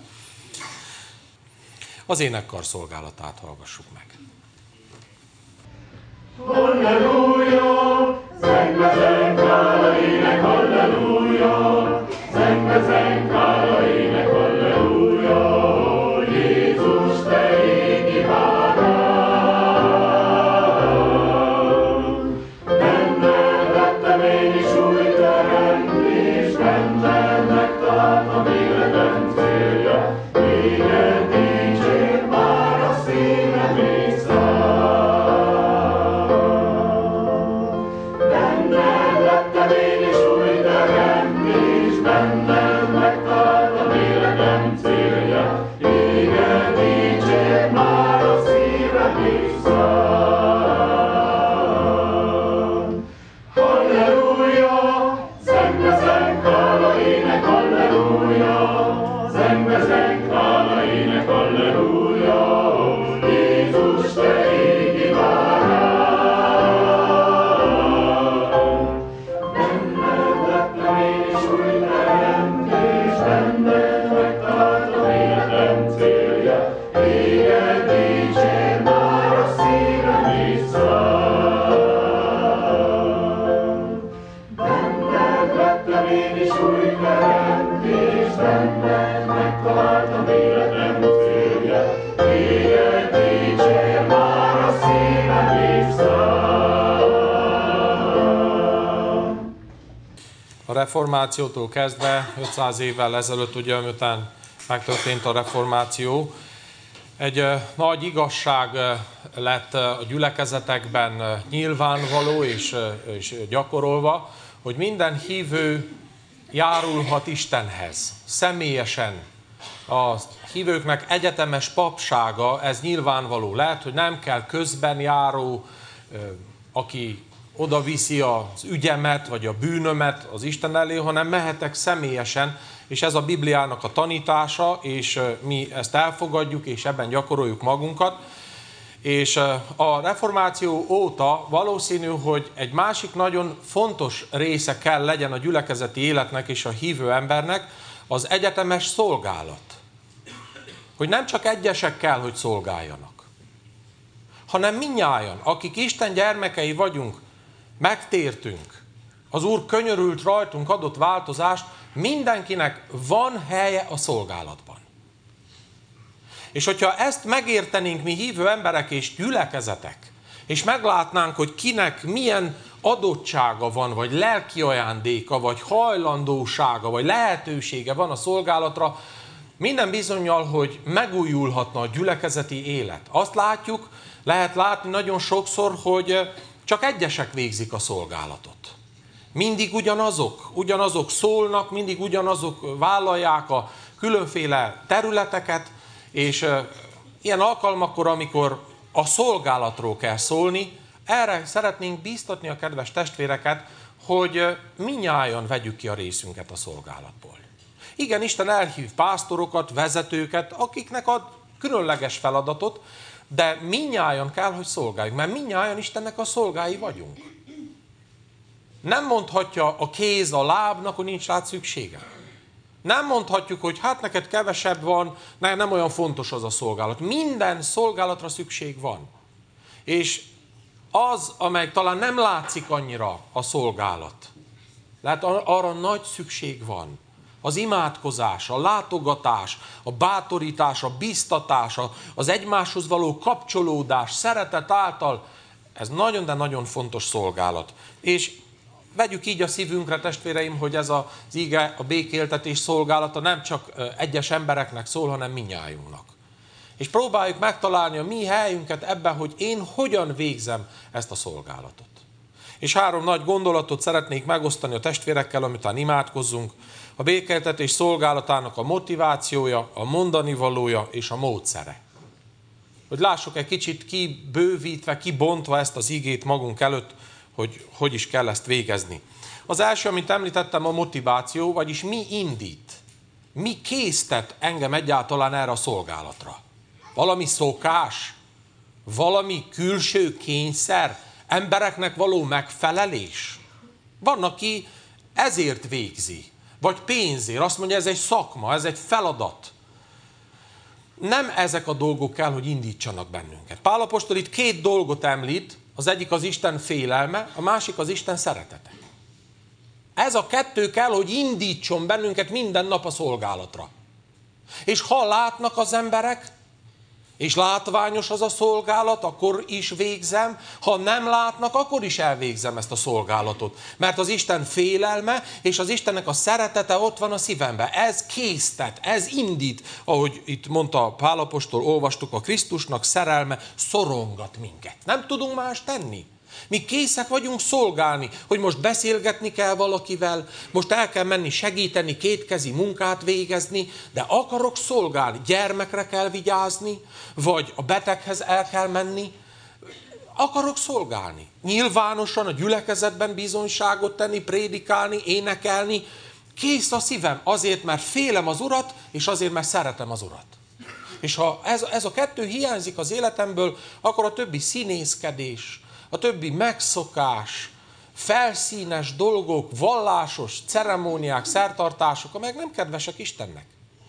Az énekkar szolgálatát hallgassuk meg. Halleluja, zengbe zengálva ének, halleluja, zengbe zengálva ének, halleluja, ó Jézus, te égi bárány. Benned lettem én is új teremtés, benned megtaláltam életem célja, téged dicsér már a szívem és A reformációtól kezdve, ötszáz évvel ezelőtt, ugye, miután megtörtént a reformáció, egy nagy igazság lett a gyülekezetekben nyilvánvaló és, és gyakorolva, hogy minden hívő járulhat Istenhez, személyesen. A hívőknek egyetemes papsága, ez nyilvánvaló. Lehet, hogy nem kell közben járó, aki oda viszi az ügyemet, vagy a bűnömet az Isten elé, hanem mehetek személyesen, és ez a Bibliának a tanítása, és mi ezt elfogadjuk, és ebben gyakoroljuk magunkat. És a reformáció óta valószínű, hogy egy másik nagyon fontos része kell legyen a gyülekezeti életnek és a hívő embernek, az egyetemes szolgálat. Hogy nem csak egyesek kell, hogy szolgáljanak, hanem mindnyájan, akik Isten gyermekei vagyunk, megtértünk, az Úr könyörült rajtunk, adott változást, mindenkinek van helye a szolgálatban. És hogyha ezt megértenénk mi hívő emberek és gyülekezetek, és meglátnánk, hogy kinek milyen adottsága van, vagy lelki ajándéka, vagy hajlandósága, vagy lehetősége van a szolgálatra, minden bizonnyal, hogy megújulhatna a gyülekezeti élet. Azt látjuk, lehet látni nagyon sokszor, hogy csak egyesek végzik a szolgálatot. Mindig ugyanazok, ugyanazok szólnak, mindig ugyanazok vállalják a különféle területeket, és ilyen alkalmakkor, amikor a szolgálatról kell szólni, erre szeretnénk bíztatni a kedves testvéreket, hogy mindnyájan vegyük ki a részünket a szolgálatból. Igen, Isten elhív pásztorokat, vezetőket, akiknek ad különleges feladatot, de mindnyájan kell, hogy szolgáljuk, mert mindnyájan Istennek a szolgái vagyunk. Nem mondhatja a kéz a lábnak, hogy nincs rád szüksége. Nem mondhatjuk, hogy hát neked kevesebb van, ne, nem olyan fontos az a szolgálat. Minden szolgálatra szükség van. És az, amely talán nem látszik annyira a szolgálat, lehet arra nagy szükség van. Az imádkozás, a látogatás, a bátorítás, a biztatás, az egymáshoz való kapcsolódás, szeretet által, ez nagyon, de nagyon fontos szolgálat. És vegyük így a szívünkre, testvéreim, hogy ez az ige, a békéltetés szolgálata nem csak egyes embereknek szól, hanem mindnyájunknak. És próbáljuk megtalálni a mi helyünket ebben, hogy én hogyan végzem ezt a szolgálatot. És három nagy gondolatot szeretnék megosztani a testvérekkel, amitán imádkozzunk. A békéltetés szolgálatának a motivációja, a mondani valója és a módszere. Hogy lássuk egy kicsit kibővítve, kibontva ezt az igét magunk előtt, hogy hogy is kell ezt végezni. Az első, amit említettem, a motiváció, vagyis mi indít. Mi késztet engem egyáltalán erre a szolgálatra? Valami szokás? Valami külső kényszer? Embereknek való megfelelés? Van, aki ezért végzi, vagy pénzért. Azt mondja, ez egy szakma, ez egy feladat. Nem ezek a dolgok kell, hogy indítsanak bennünket. Pál apostol itt két dolgot említ, az egyik az Isten félelme, a másik az Isten szeretete. Ez a kettő kell, hogy indítson bennünket minden nap a szolgálatra. És ha látnak az emberek, és látványos az a szolgálat, akkor is végzem, ha nem látnak, akkor is elvégzem ezt a szolgálatot. Mert az Isten félelme és az Istennek a szeretete ott van a szívemben. Ez késztet, ez indít, ahogy itt mondta Pál apostol, olvastuk, a Krisztusnak szerelme szorongat minket. Nem tudunk más tenni. Mi készek vagyunk szolgálni, hogy most beszélgetni kell valakivel, most el kell menni segíteni, kétkezi munkát végezni, de akarok szolgálni, gyermekre kell vigyázni, vagy a beteghez el kell menni, akarok szolgálni. Nyilvánosan a gyülekezetben bizonyságot tenni, prédikálni, énekelni, kész a szívem azért, mert félem az Urat, és azért, mert szeretem az Urat. És ha ez, ez a kettő hiányzik az életemből, akkor a többi színészkedés, a többi megszokás, felszínes dolgok, vallásos ceremóniák, szertartások, amelyek nem kedvesek Istennek.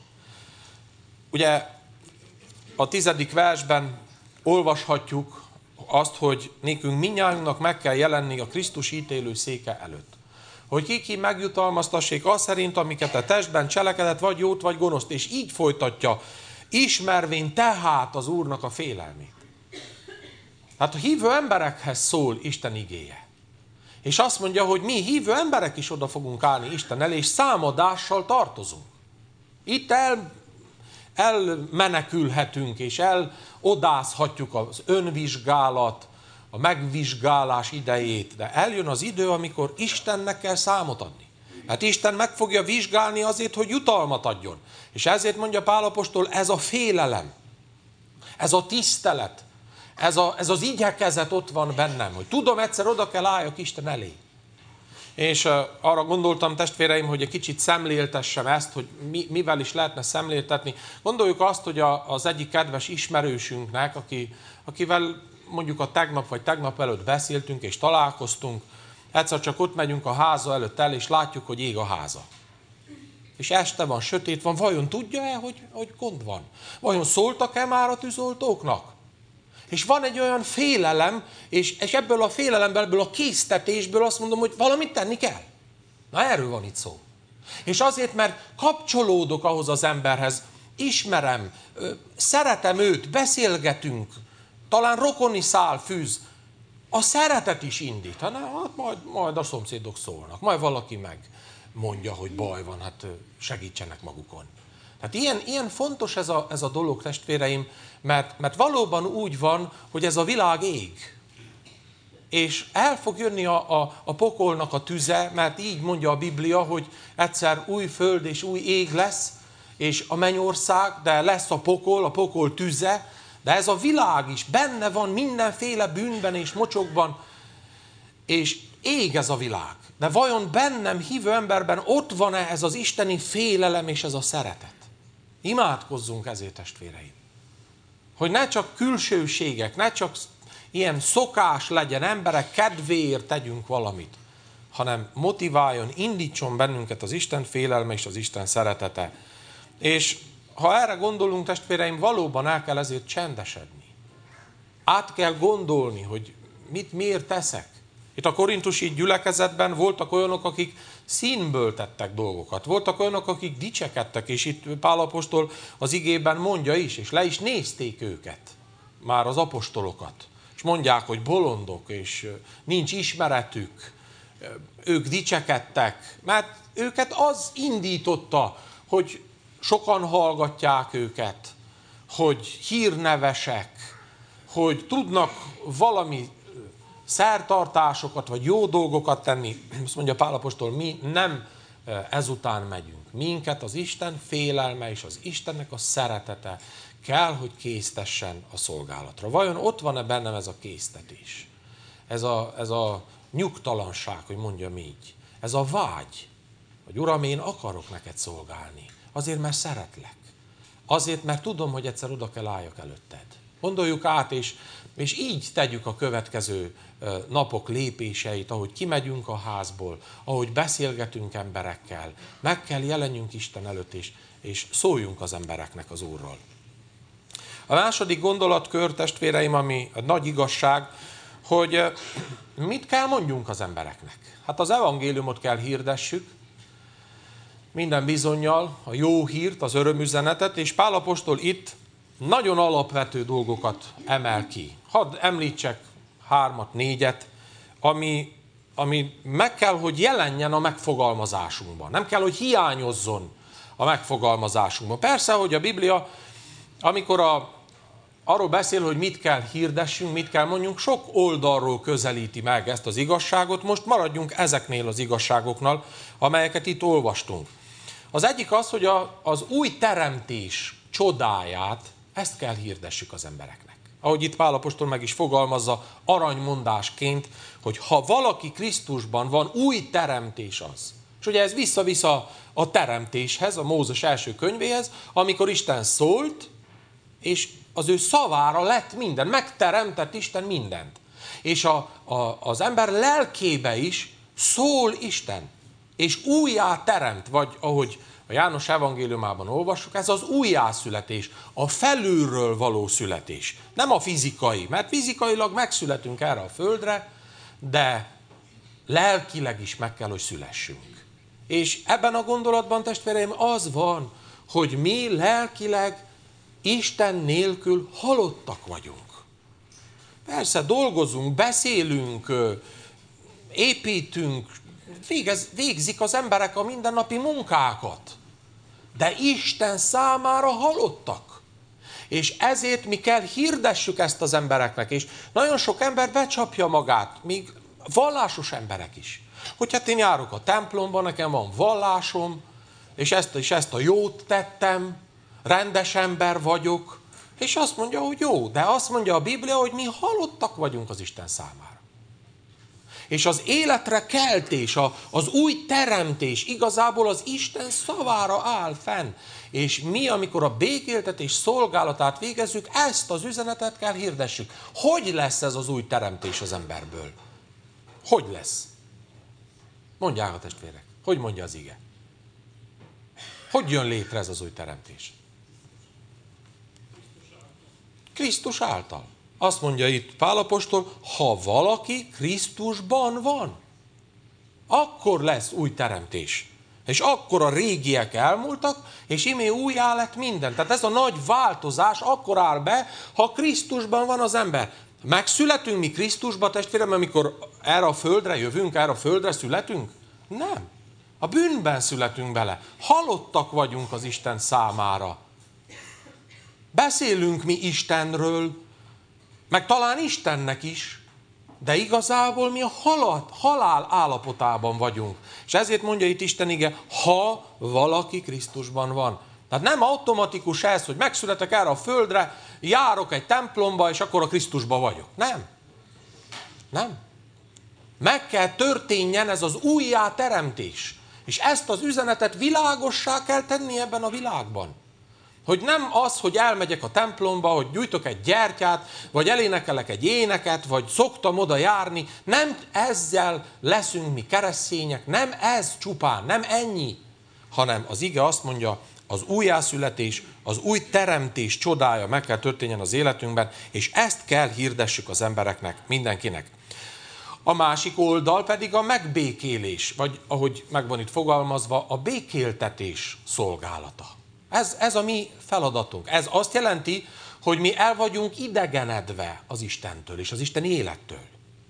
Ugye a tizedik versben olvashatjuk azt, hogy nékünk mindnyájunknak meg kell jelenni a Krisztus ítélő széke előtt. Hogy ki-ki megjutalmaztassék azt szerint, amiket a testben cselekedett, vagy jót, vagy gonoszt, és így folytatja, ismervén tehát az Úrnak a félelmét. Tehát a hívő emberekhez szól Isten igéje. És azt mondja, hogy mi hívő emberek is oda fogunk állni Isten elé, és számadással tartozunk. Itt el, elmenekülhetünk, és elodázhatjuk az önvizsgálat, a megvizsgálás idejét, de eljön az idő, amikor Istennek kell számot adni. Hát Isten meg fogja vizsgálni azért, hogy jutalmat adjon. És ezért mondja Pál apostol, ez a félelem, ez a tisztelet, Ez, a, ez az igyekezet ott van bennem, hogy tudom, egyszer oda kell álljak Isten elé. És uh, arra gondoltam, testvéreim, hogy egy kicsit szemléltessem ezt, hogy mi, mivel is lehetne szemléltetni. Gondoljuk azt, hogy a, az egyik kedves ismerősünknek, aki, akivel mondjuk a tegnap vagy tegnap előtt beszéltünk és találkoztunk, egyszer csak ott megyünk a háza előtt el, és látjuk, hogy ég a háza. És este van, sötét van, vajon tudja-e, hogy, hogy gond van? Vajon szóltak-e már a tűzoltóknak? És van egy olyan félelem, és, és ebből a félelemből, ebből a késztetésből azt mondom, hogy valamit tenni kell. Na erről van itt szó. És azért, mert kapcsolódok ahhoz az emberhez, ismerem, szeretem őt, beszélgetünk, talán rokoni szál fűz, a szeretet is indít. Hát, hát majd, majd a szomszédok szólnak, majd valaki meg mondja, hogy baj van, hát segítsenek magukon. Tehát ilyen, ilyen fontos ez a, ez a dolog, testvéreim, mert, mert valóban úgy van, hogy ez a világ ég. És el fog jönni a, a, a pokolnak a tüze, mert így mondja a Biblia, hogy egyszer új föld és új ég lesz, és a mennyország, de lesz a pokol, a pokol tüze, de ez a világ is benne van mindenféle bűnben és mocsokban, és ég ez a világ. De vajon bennem, hívő emberben ott van-e ez az isteni félelem és ez a szeretet? Imádkozzunk ezért, testvéreim. Hogy ne csak külsőségek, ne csak ilyen szokás legyen, emberek kedvéért tegyünk valamit, hanem motiváljon, indítson bennünket az Isten félelme és az Isten szeretete. És ha erre gondolunk, testvéreim, valóban el kell ezért csendesedni. Át kell gondolni, hogy mit miért teszek. Itt a korintusi gyülekezetben voltak olyanok, akik színből tettek dolgokat. Voltak olyanok, akik dicsekedtek, és itt Pál apostol az igében mondja is, és le is nézték őket, már az apostolokat. És mondják, hogy bolondok, és nincs ismeretük, ők dicsekedtek, mert őket az indította, hogy sokan hallgatják őket, hogy hírnevesek, hogy tudnak valami szertartásokat, vagy jó dolgokat tenni. Azt mondja Pál apostol, mi nem ezután megyünk. Minket az Isten félelme és az Istennek a szeretete kell, hogy késztessen a szolgálatra. Vajon ott van-e bennem ez a késztetés? Ez a, ez a nyugtalanság, hogy mondjam így. Ez a vágy, hogy Uram, én akarok neked szolgálni. Azért, mert szeretlek. Azért, mert tudom, hogy egyszer oda kell álljak előtted. Gondoljuk át, és, és így tegyük a következő napok lépéseit, ahogy kimegyünk a házból, ahogy beszélgetünk emberekkel, meg kell jelenjünk Isten előtt, és, és szóljunk az embereknek az Úrról. A második gondolatkör, testvéreim, ami a nagy igazság, hogy mit kell mondjunk az embereknek. Hát az evangéliumot kell hirdessük, minden bizonnyal a jó hírt, az örömüzenetet, és Pál apostol itt nagyon alapvető dolgokat emel ki. Hadd említsek hármat, négyet, ami, ami meg kell, hogy jelenjen a megfogalmazásunkban. Nem kell, hogy hiányozzon a megfogalmazásunkban. Persze, hogy a Biblia, amikor a, arról beszél, hogy mit kell hirdessünk, mit kell mondjunk, sok oldalról közelíti meg ezt az igazságot. Most maradjunk ezeknél az igazságoknál, amelyeket itt olvastunk. Az egyik az, hogy a, az új teremtés csodáját, ezt kell hirdessük az embereknek. Ahogy itt Pál apostol meg is fogalmazza aranymondásként, hogy ha valaki Krisztusban van, új teremtés az. És ugye ez vissza-vissza a teremtéshez, a Mózes első könyvéhez, amikor Isten szólt, és az ő szavára lett minden, megteremtett Isten mindent. És a, a, az ember lelkébe is szól Isten, és újjá teremt, vagy ahogy a János evangéliumában olvassuk, ez az újjászületés, a felülről való születés. Nem a fizikai, mert fizikailag megszületünk erre a földre, de lelkileg is meg kell, hogy szülessünk. És ebben a gondolatban, testvéreim, az van, hogy mi lelkileg Isten nélkül halottak vagyunk. Persze dolgozunk, beszélünk, építünk, végez, végzik az emberek a mindennapi munkákat, de Isten számára halottak. És ezért mi kell hirdessük ezt az embereknek, és nagyon sok ember becsapja magát, még vallásos emberek is. Hogy hát én járok a templomban, nekem van vallásom, és ezt, és ezt a jót tettem, rendes ember vagyok, és azt mondja, hogy jó, de azt mondja a Biblia, hogy mi halottak vagyunk az Isten számára. És az életre keltés, az új teremtés igazából az Isten szavára áll fenn. És mi, amikor a békéltetés szolgálatát végezzük, ezt az üzenetet kell hirdessük. Hogy lesz ez az új teremtés az emberből? Hogy lesz? Mondják a testvérek. Hogy mondja az ige? Hogy jön létre ez az új teremtés? Krisztus által. Azt mondja itt Pál apostol, ha valaki Krisztusban van, akkor lesz új teremtés. És akkor a régiek elmúltak, és imé újjá lett minden. Tehát ez a nagy változás akkor áll be, ha Krisztusban van az ember. Megszületünk mi Krisztusba, testvérem, amikor erre a földre jövünk, erre a földre születünk? Nem. A bűnben születünk bele. Halottak vagyunk az Isten számára. Beszélünk mi Istenről, meg talán Istennek is, de igazából mi a halat, halál állapotában vagyunk. És ezért mondja itt Isten ige, ha valaki Krisztusban van. Tehát nem automatikus ez, hogy megszületek erre a földre, járok egy templomba, és akkor a Krisztusban vagyok. Nem. Nem. Meg kell történjen ez az újjáteremtés. És ezt az üzenetet világossá kell tenni ebben a világban. Hogy nem az, hogy elmegyek a templomba, hogy gyújtok egy gyertyát, vagy elénekelek egy éneket, vagy szoktam oda járni. Nem ezzel leszünk mi keresztények, nem ez csupán, nem ennyi. Hanem az ige azt mondja, az újjászületés, az új teremtés csodája meg kell történjen az életünkben, és ezt kell hirdessük az embereknek, mindenkinek. A másik oldal pedig a megbékélés, vagy ahogy meg van itt fogalmazva, a békéltetés szolgálata. Ez, ez a mi feladatunk. Ez azt jelenti, hogy mi el vagyunk idegenedve az Istentől és az Isten élettől.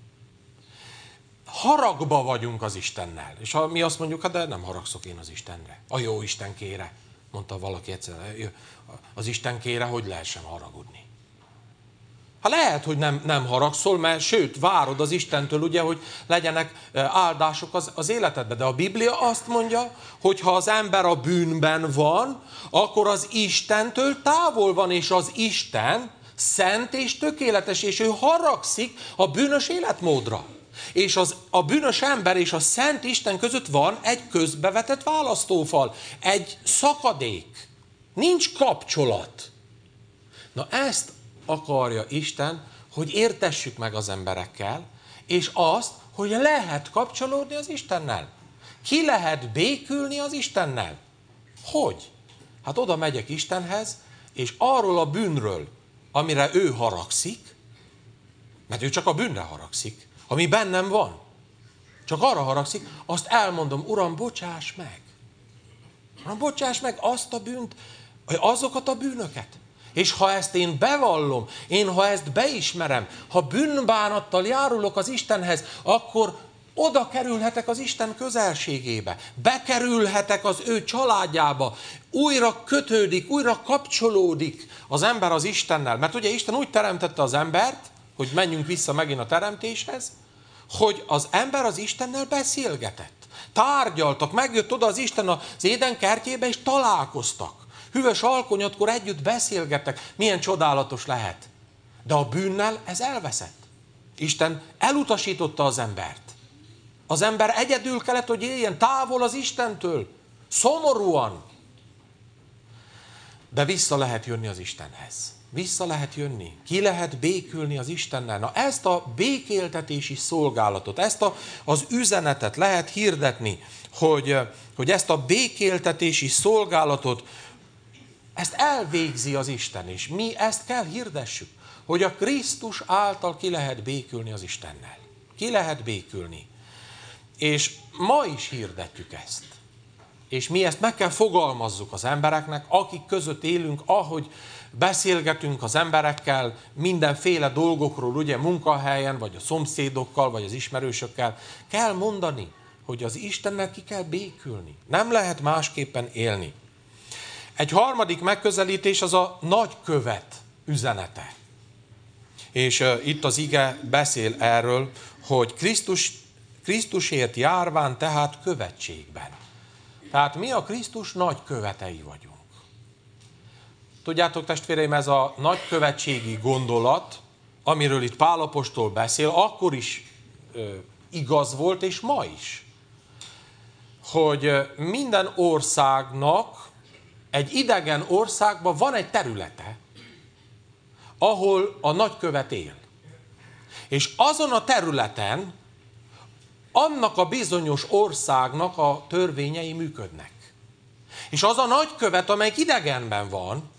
Haragba vagyunk az Istennel. És ha mi azt mondjuk, hát de nem haragszok én az Istenre. A jó Isten kére, mondta valaki egyszer, az Isten kére, hogy lehessen haragudni. Hát lehet, hogy nem, nem haragszol, mert sőt, várod az Istentől, ugye, hogy legyenek áldások az, az életedben. De a Biblia azt mondja, hogy ha az ember a bűnben van, akkor az Istentől távol van, és az Isten szent és tökéletes, és ő haragszik a bűnös életmódra. És az, a bűnös ember és a szent Isten között van egy közbevetett választófal, egy szakadék. Nincs kapcsolat. Na ezt akarja Isten, hogy értessük meg az emberekkel, és azt, hogy lehet kapcsolódni az Istennel. Ki lehet békülni az Istennel? Hogy? Hát oda megyek Istenhez, és arról a bűnről, amire ő haragszik, mert ő csak a bűnre haragszik, ami bennem van, csak arra haragszik, azt elmondom, Uram, bocsáss meg. Uram, bocsáss meg azt a bűnt, azokat a bűnöket. És ha ezt én bevallom, én ha ezt beismerem, ha bűnbánattal járulok az Istenhez, akkor oda kerülhetek az Isten közelségébe, bekerülhetek az ő családjába, újra kötődik, újra kapcsolódik az ember az Istennel. Mert ugye Isten úgy teremtette az embert, hogy menjünk vissza megint a teremtéshez, hogy az ember az Istennel beszélgetett. Tárgyaltak, megjött oda az Isten az Éden kertjébe, és találkoztak. Hűvös alkonyatkor együtt beszélgettek. Milyen csodálatos lehet. De a bűnnel ez elveszett. Isten elutasította az embert. Az ember egyedül kellett, hogy éljen távol az Istentől. Szomorúan. De vissza lehet jönni az Istenhez. Vissza lehet jönni. Ki lehet békülni az Istennel. Na ezt a békéltetési szolgálatot, ezt a, az üzenetet lehet hirdetni, hogy, hogy ezt a békéltetési szolgálatot, ezt elvégzi az Isten, és mi ezt kell hirdessük, hogy a Krisztus által ki lehet békülni az Istennel. Ki lehet békülni. És ma is hirdetjük ezt. És mi ezt meg kell fogalmazzuk az embereknek, akik között élünk, ahogy beszélgetünk az emberekkel mindenféle dolgokról, ugye munkahelyen, vagy a szomszédokkal, vagy az ismerősökkel. Kell mondani, hogy az Istennel ki kell békülni. Nem lehet másképpen élni. Egy harmadik megközelítés az a nagykövet üzenete. És uh, itt az ige beszél erről, hogy Krisztus, Krisztusért járván, tehát követségben. Tehát mi a Krisztus nagykövetei vagyunk. Tudjátok, testvéreim, ez a nagykövetségi gondolat, amiről itt Pál apostol beszél, akkor is ö, igaz volt, és ma is. Hogy minden országnak, egy idegen országban van egy területe, ahol a nagykövet él. És azon a területen annak a bizonyos országnak a törvényei működnek. És az a nagykövet, amelyik idegenben van,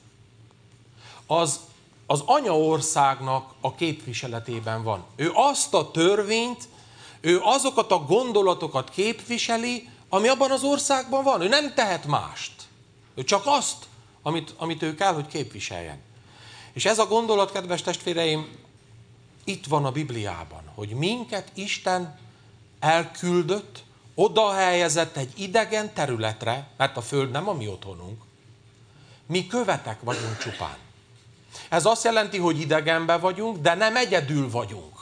az az anyaországnak a képviseletében van. Ő azt a törvényt, ő azokat a gondolatokat képviseli, ami abban az országban van. Ő nem tehet mást. Ő csak azt, amit, amit ő kell, hogy képviseljen. És ez a gondolat, kedves testvéreim, itt van a Bibliában, hogy minket Isten elküldött, oda helyezett egy idegen területre, mert a Föld nem a mi otthonunk. Mi követek vagyunk csupán. Ez azt jelenti, hogy idegenben vagyunk, de nem egyedül vagyunk.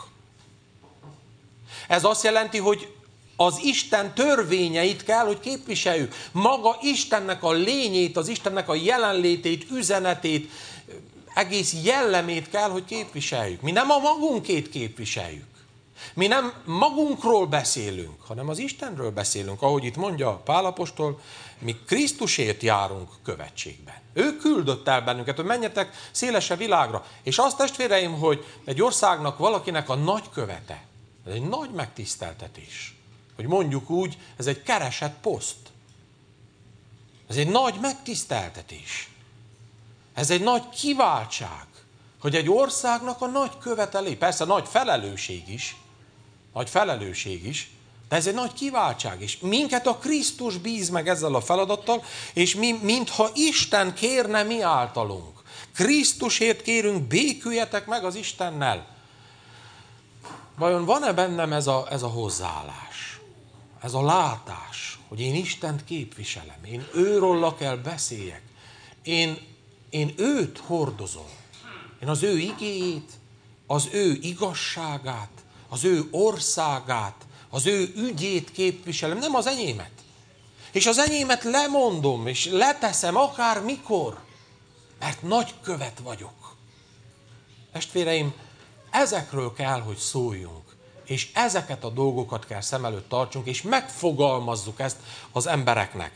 Ez azt jelenti, hogy az Isten törvényeit kell, hogy képviseljük. Maga Istennek a lényét, az Istennek a jelenlétét, üzenetét, egész jellemét kell, hogy képviseljük. Mi nem a magunkét képviseljük. Mi nem magunkról beszélünk, hanem az Istenről beszélünk. Ahogy itt mondja Pál apostol, mi Krisztusért járunk követségben. Ő küldött el bennünket, hogy menjetek szélesebb világra. És azt, testvéreim, hogy egy országnak valakinek a nagykövete, ez egy nagy megtiszteltetés. Hogy mondjuk úgy, ez egy keresett poszt. Ez egy nagy megtiszteltetés. Ez egy nagy kiváltság, hogy egy országnak a nagy követelé, persze nagy felelősség is, nagy felelősség is, de ez egy nagy kiváltság is. Minket a Krisztus bíz meg ezzel a feladattal, és mi, mintha Isten kérne mi általunk. Krisztusért kérünk, béküljetek meg az Istennel. Vajon van-e bennem ez a, ez a hozzáállás? Ez a látás, hogy én Istent képviselem, én őróla kell beszéljek, én, én őt hordozom, én az ő igéjét, az ő igazságát, az ő országát, az ő ügyét képviselem, nem az enyémet. És az enyémet lemondom, és leteszem akár mikor, mert nagykövet vagyok. Testvéreim, ezekről kell, hogy szóljunk. és ezeket a dolgokat kell szem előtt tartsunk, és megfogalmazzuk ezt az embereknek.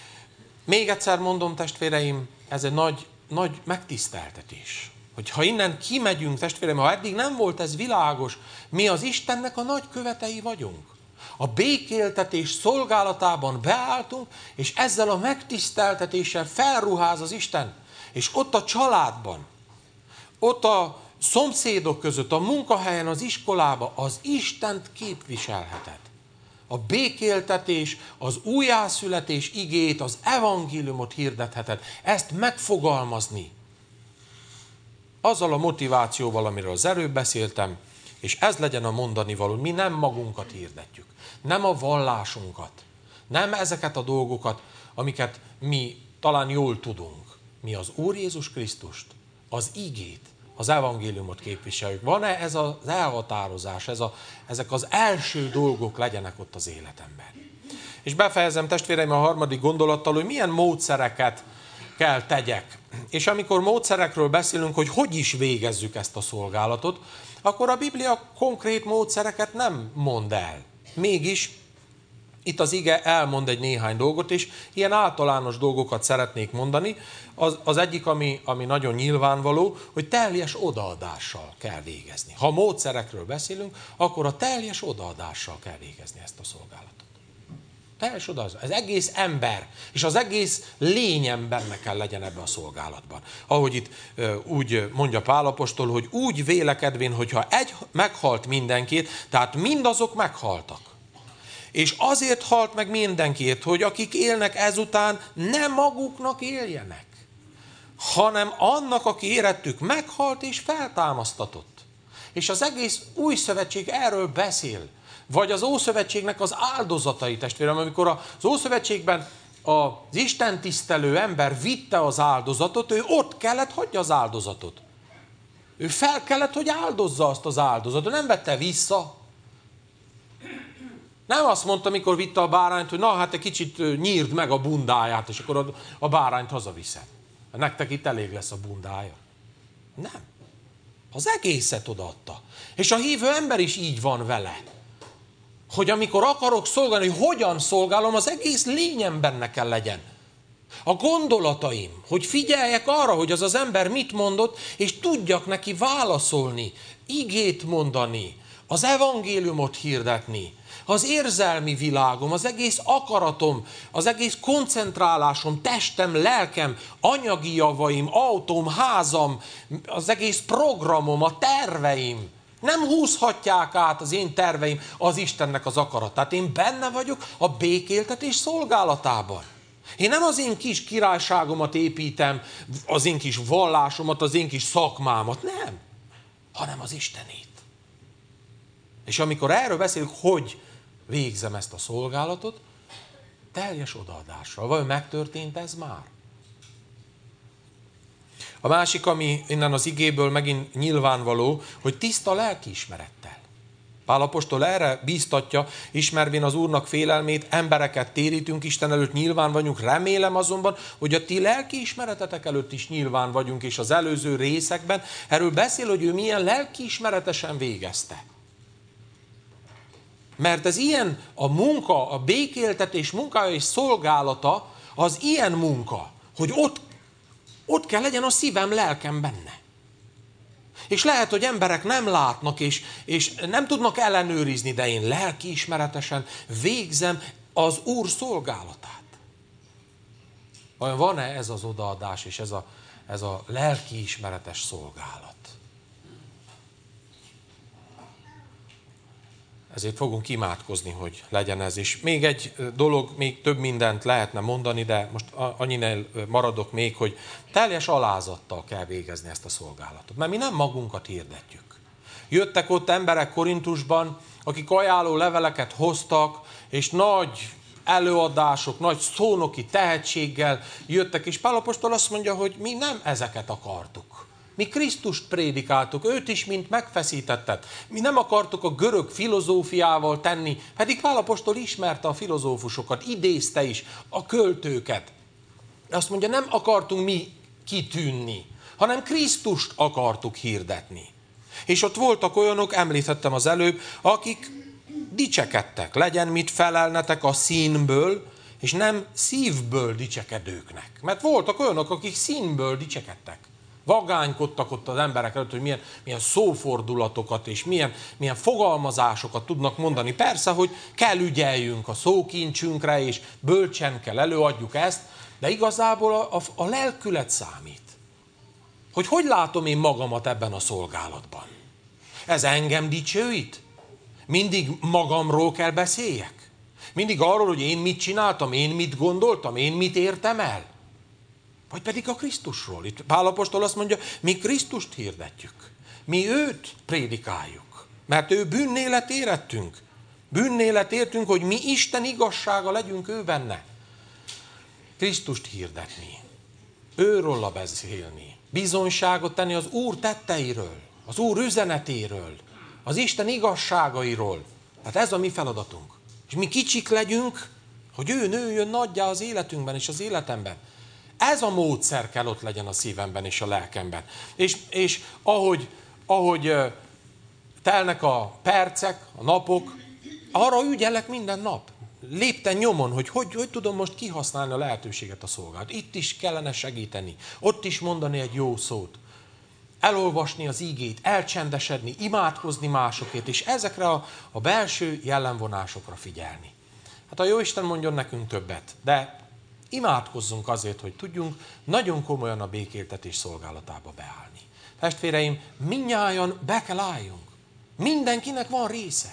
Még egyszer mondom, testvéreim, ez egy nagy, nagy megtiszteltetés. Hogy ha innen kimegyünk, testvéreim, ha eddig nem volt ez világos, mi az Istennek a nagy követei vagyunk. A békéltetés szolgálatában beálltunk, és ezzel a megtiszteltetéssel felruház az Isten. És ott a családban, ott a szomszédok között, a munkahelyen, az iskolában az Istent képviselheted. A békéltetés, az újjászületés igét, az evangéliumot hirdetheted. Ezt megfogalmazni. Azzal a motivációval, amiről az előbb beszéltem, és ez legyen a mondani való. Mi nem magunkat hirdetjük, nem a vallásunkat, nem ezeket a dolgokat, amiket mi talán jól tudunk. Mi az Úr Jézus Krisztust, az igét, az evangéliumot képviseljük. Van-e ez az elhatározás, ez a, ezek az első dolgok legyenek ott az életemben? És befejezem, testvéreim, a harmadik gondolattal, hogy milyen módszereket kell tegyek. És amikor módszerekről beszélünk, hogy hogy is végezzük ezt a szolgálatot, akkor a Biblia konkrét módszereket nem mond el. Mégis itt az ige elmond egy néhány dolgot, és ilyen általános dolgokat szeretnék mondani. Az, az egyik, ami, ami nagyon nyilvánvaló, hogy teljes odaadással kell végezni. Ha módszerekről beszélünk, akkor a teljes odaadással kell végezni ezt a szolgálatot. Teljes odaadás. Ez egész ember, és az egész lényem benne kell legyen ebbe a szolgálatban. Ahogy itt úgy mondja Pál apostol, hogy úgy vélekedvén, hogyha egy meghalt mindenkit, tehát mindazok meghaltak. És azért halt meg mindenkiért, hogy akik élnek ezután nem maguknak éljenek, hanem annak, aki érettük meghalt és feltámasztatott. És az egész új szövetség erről beszél. Vagy az Ószövetségnek az áldozatai, testvérem, amikor az Ószövetségben az Isten tisztelő ember vitte az áldozatot, ő ott kellett hagyja az áldozatot. Ő fel kellett, hogy áldozza azt az áldozatot, nem vette vissza. Nem azt mondta, amikor vitte a bárányt, hogy na hát egy kicsit nyírd meg a bundáját, és akkor a bárányt hazaviszed. Nektek itt elég lesz a bundája. Nem. Az egészet odaadta. És a hívő ember is így van vele. Hogy amikor akarok szolgálni, hogy hogyan szolgálom, az egész lényem benne kell legyen. A gondolataim, hogy figyeljek arra, hogy az az ember mit mondott, és tudjak neki válaszolni, igét mondani, az evangéliumot hirdetni, az érzelmi világom, az egész akaratom, az egész koncentrálásom, testem, lelkem, anyagi javaim, autóm, házam, az egész programom, a terveim, nem húzhatják át az én terveim az Istennek az akaratát. Én benne vagyok a békéltetés szolgálatában. Én nem az én kis királyságomat építem, az én kis vallásomat, az én kis szakmámat, nem, hanem az Istenét. És amikor erről beszélünk, hogy végzem ezt a szolgálatot, teljes odaadással. Vajon megtörtént ez már? A másik, ami innen az igéből megint nyilvánvaló, hogy tiszta lelkiismerettel. Pál apostol erre bíztatja, ismervén az Úrnak félelmét, embereket térítünk Isten előtt, nyilván vagyunk, remélem azonban, hogy a ti lelkiismeretetek előtt is nyilván vagyunk, és az előző részekben erről beszél, hogy ő milyen lelkiismeretesen végezte. Mert ez ilyen a munka, a békéltetés munkája és szolgálata, az ilyen munka, hogy ott, ott kell legyen a szívem, lelkem benne. És lehet, hogy emberek nem látnak, és, és nem tudnak ellenőrizni, de én lelkiismeretesen végzem az Úr szolgálatát. Vajon van-e ez az odaadás, és ez a, ez a lelkiismeretes szolgálat? Ezért fogunk imádkozni, hogy legyen ez. És még egy dolog, még több mindent lehetne mondani, de most annyinél maradok még, hogy teljes alázattal kell végezni ezt a szolgálatot. Mert mi nem magunkat hirdetjük. Jöttek ott emberek Korintusban, akik ajánló leveleket hoztak, és nagy előadások, nagy szónoki tehetséggel jöttek, és Pál apostol azt mondja, hogy mi nem ezeket akartuk. Mi Krisztust prédikáltuk, őt is, mint megfeszítettet. Mi nem akartuk a görög filozófiával tenni, pedig Pál apostol ismerte a filozófusokat, idézte is a költőket. Azt mondja, nem akartunk mi kitűnni, hanem Krisztust akartuk hirdetni. És ott voltak olyanok, említettem az előbb, akik dicsekedtek. Legyen mit felelnetek a színből, és nem szívből dicsekedőknek. Mert voltak olyanok, akik színből dicsekedtek. Vagánykodtak ott az emberek előtt, hogy milyen, milyen szófordulatokat és milyen, milyen fogalmazásokat tudnak mondani. Persze, hogy kell ügyeljünk a szókincsünkre, és bölcsen kell előadjuk ezt, de igazából a, a, a lelkület számít. Hogy hogy látom én magamat ebben a szolgálatban? Ez engem dicsőít? Mindig magamról kell beszéljek? Mindig arról, hogy én mit csináltam, én mit gondoltam, én mit értem el? Vagy pedig a Krisztusról. Itt Pál apostol azt mondja, mi Krisztust hirdetjük. Mi őt prédikáljuk. Mert ő bűnnélet érettünk. Bűnnélet értünk, hogy mi Isten igazsága legyünk ő benne. Krisztust hirdetni. Őróla beszélni. Bizonyságot tenni az Úr tetteiről. Az Úr üzenetéről. Az Isten igazságairól. Hát ez a mi feladatunk. És mi kicsik legyünk, hogy ő nőjön nagyjá az életünkben és az életemben. Ez a módszer kell ott legyen a szívemben és a lelkemben. És, és ahogy, ahogy telnek a percek, a napok, arra ügyelek minden nap. Lépten nyomon, hogy hogy, hogy tudom most kihasználni a lehetőséget a szolgálat. Itt is kellene segíteni, ott is mondani egy jó szót. Elolvasni az ígét, elcsendesedni, imádkozni másokért, és ezekre a, a belső jellemvonásokra figyelni. Hát a Jóisten mondjon nekünk többet, de imádkozzunk azért, hogy tudjunk nagyon komolyan a békéltetés szolgálatába beállni. Testvéreim, mindnyájan be kell álljunk. Mindenkinek van része.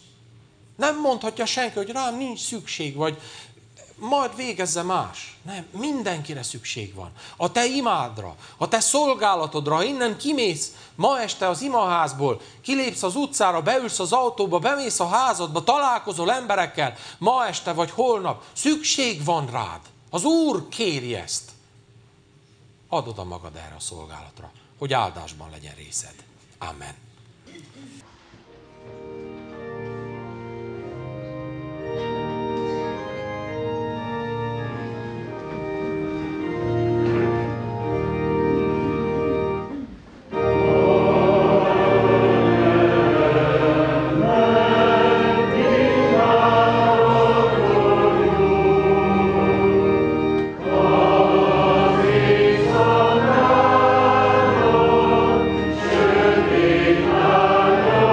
Nem mondhatja senki, hogy rám nincs szükség, vagy majd végezze más. Nem, mindenkire szükség van. A te imádra, a te szolgálatodra, ha innen kimész ma este az imaházból, kilépsz az utcára, beülsz az autóba, bemész a házadba, találkozol emberekkel, ma este vagy holnap, szükség van rád. Az Úr kéri ezt. Add oda magad erre a szolgálatra, hogy áldásban legyen részed. Amen. Amen.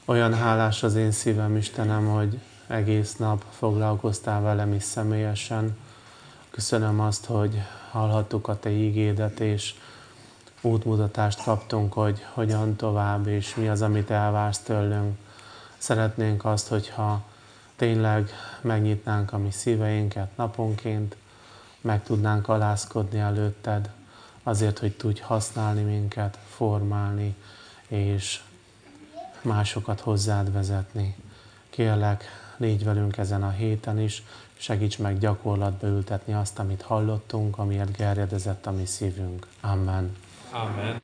Olyan hálás az én szívem, Istenem, hogy egész nap foglalkoztál velem is személyesen. Köszönöm azt, hogy hallhattuk a Te ígédet, és útmutatást kaptunk, hogy hogyan tovább, és mi az, amit elvársz tőlünk. Szeretnénk azt, hogyha tényleg megnyitnánk a mi szíveinket naponként, meg tudnánk alázkodni előtted, azért, hogy tudj használni minket, formálni, és másokat hozzád vezetni. Kérlek, légy velünk ezen a héten is, segíts meg gyakorlatba ültetni azt, amit hallottunk, amiért gerjedezett a mi szívünk. Amen. Amen.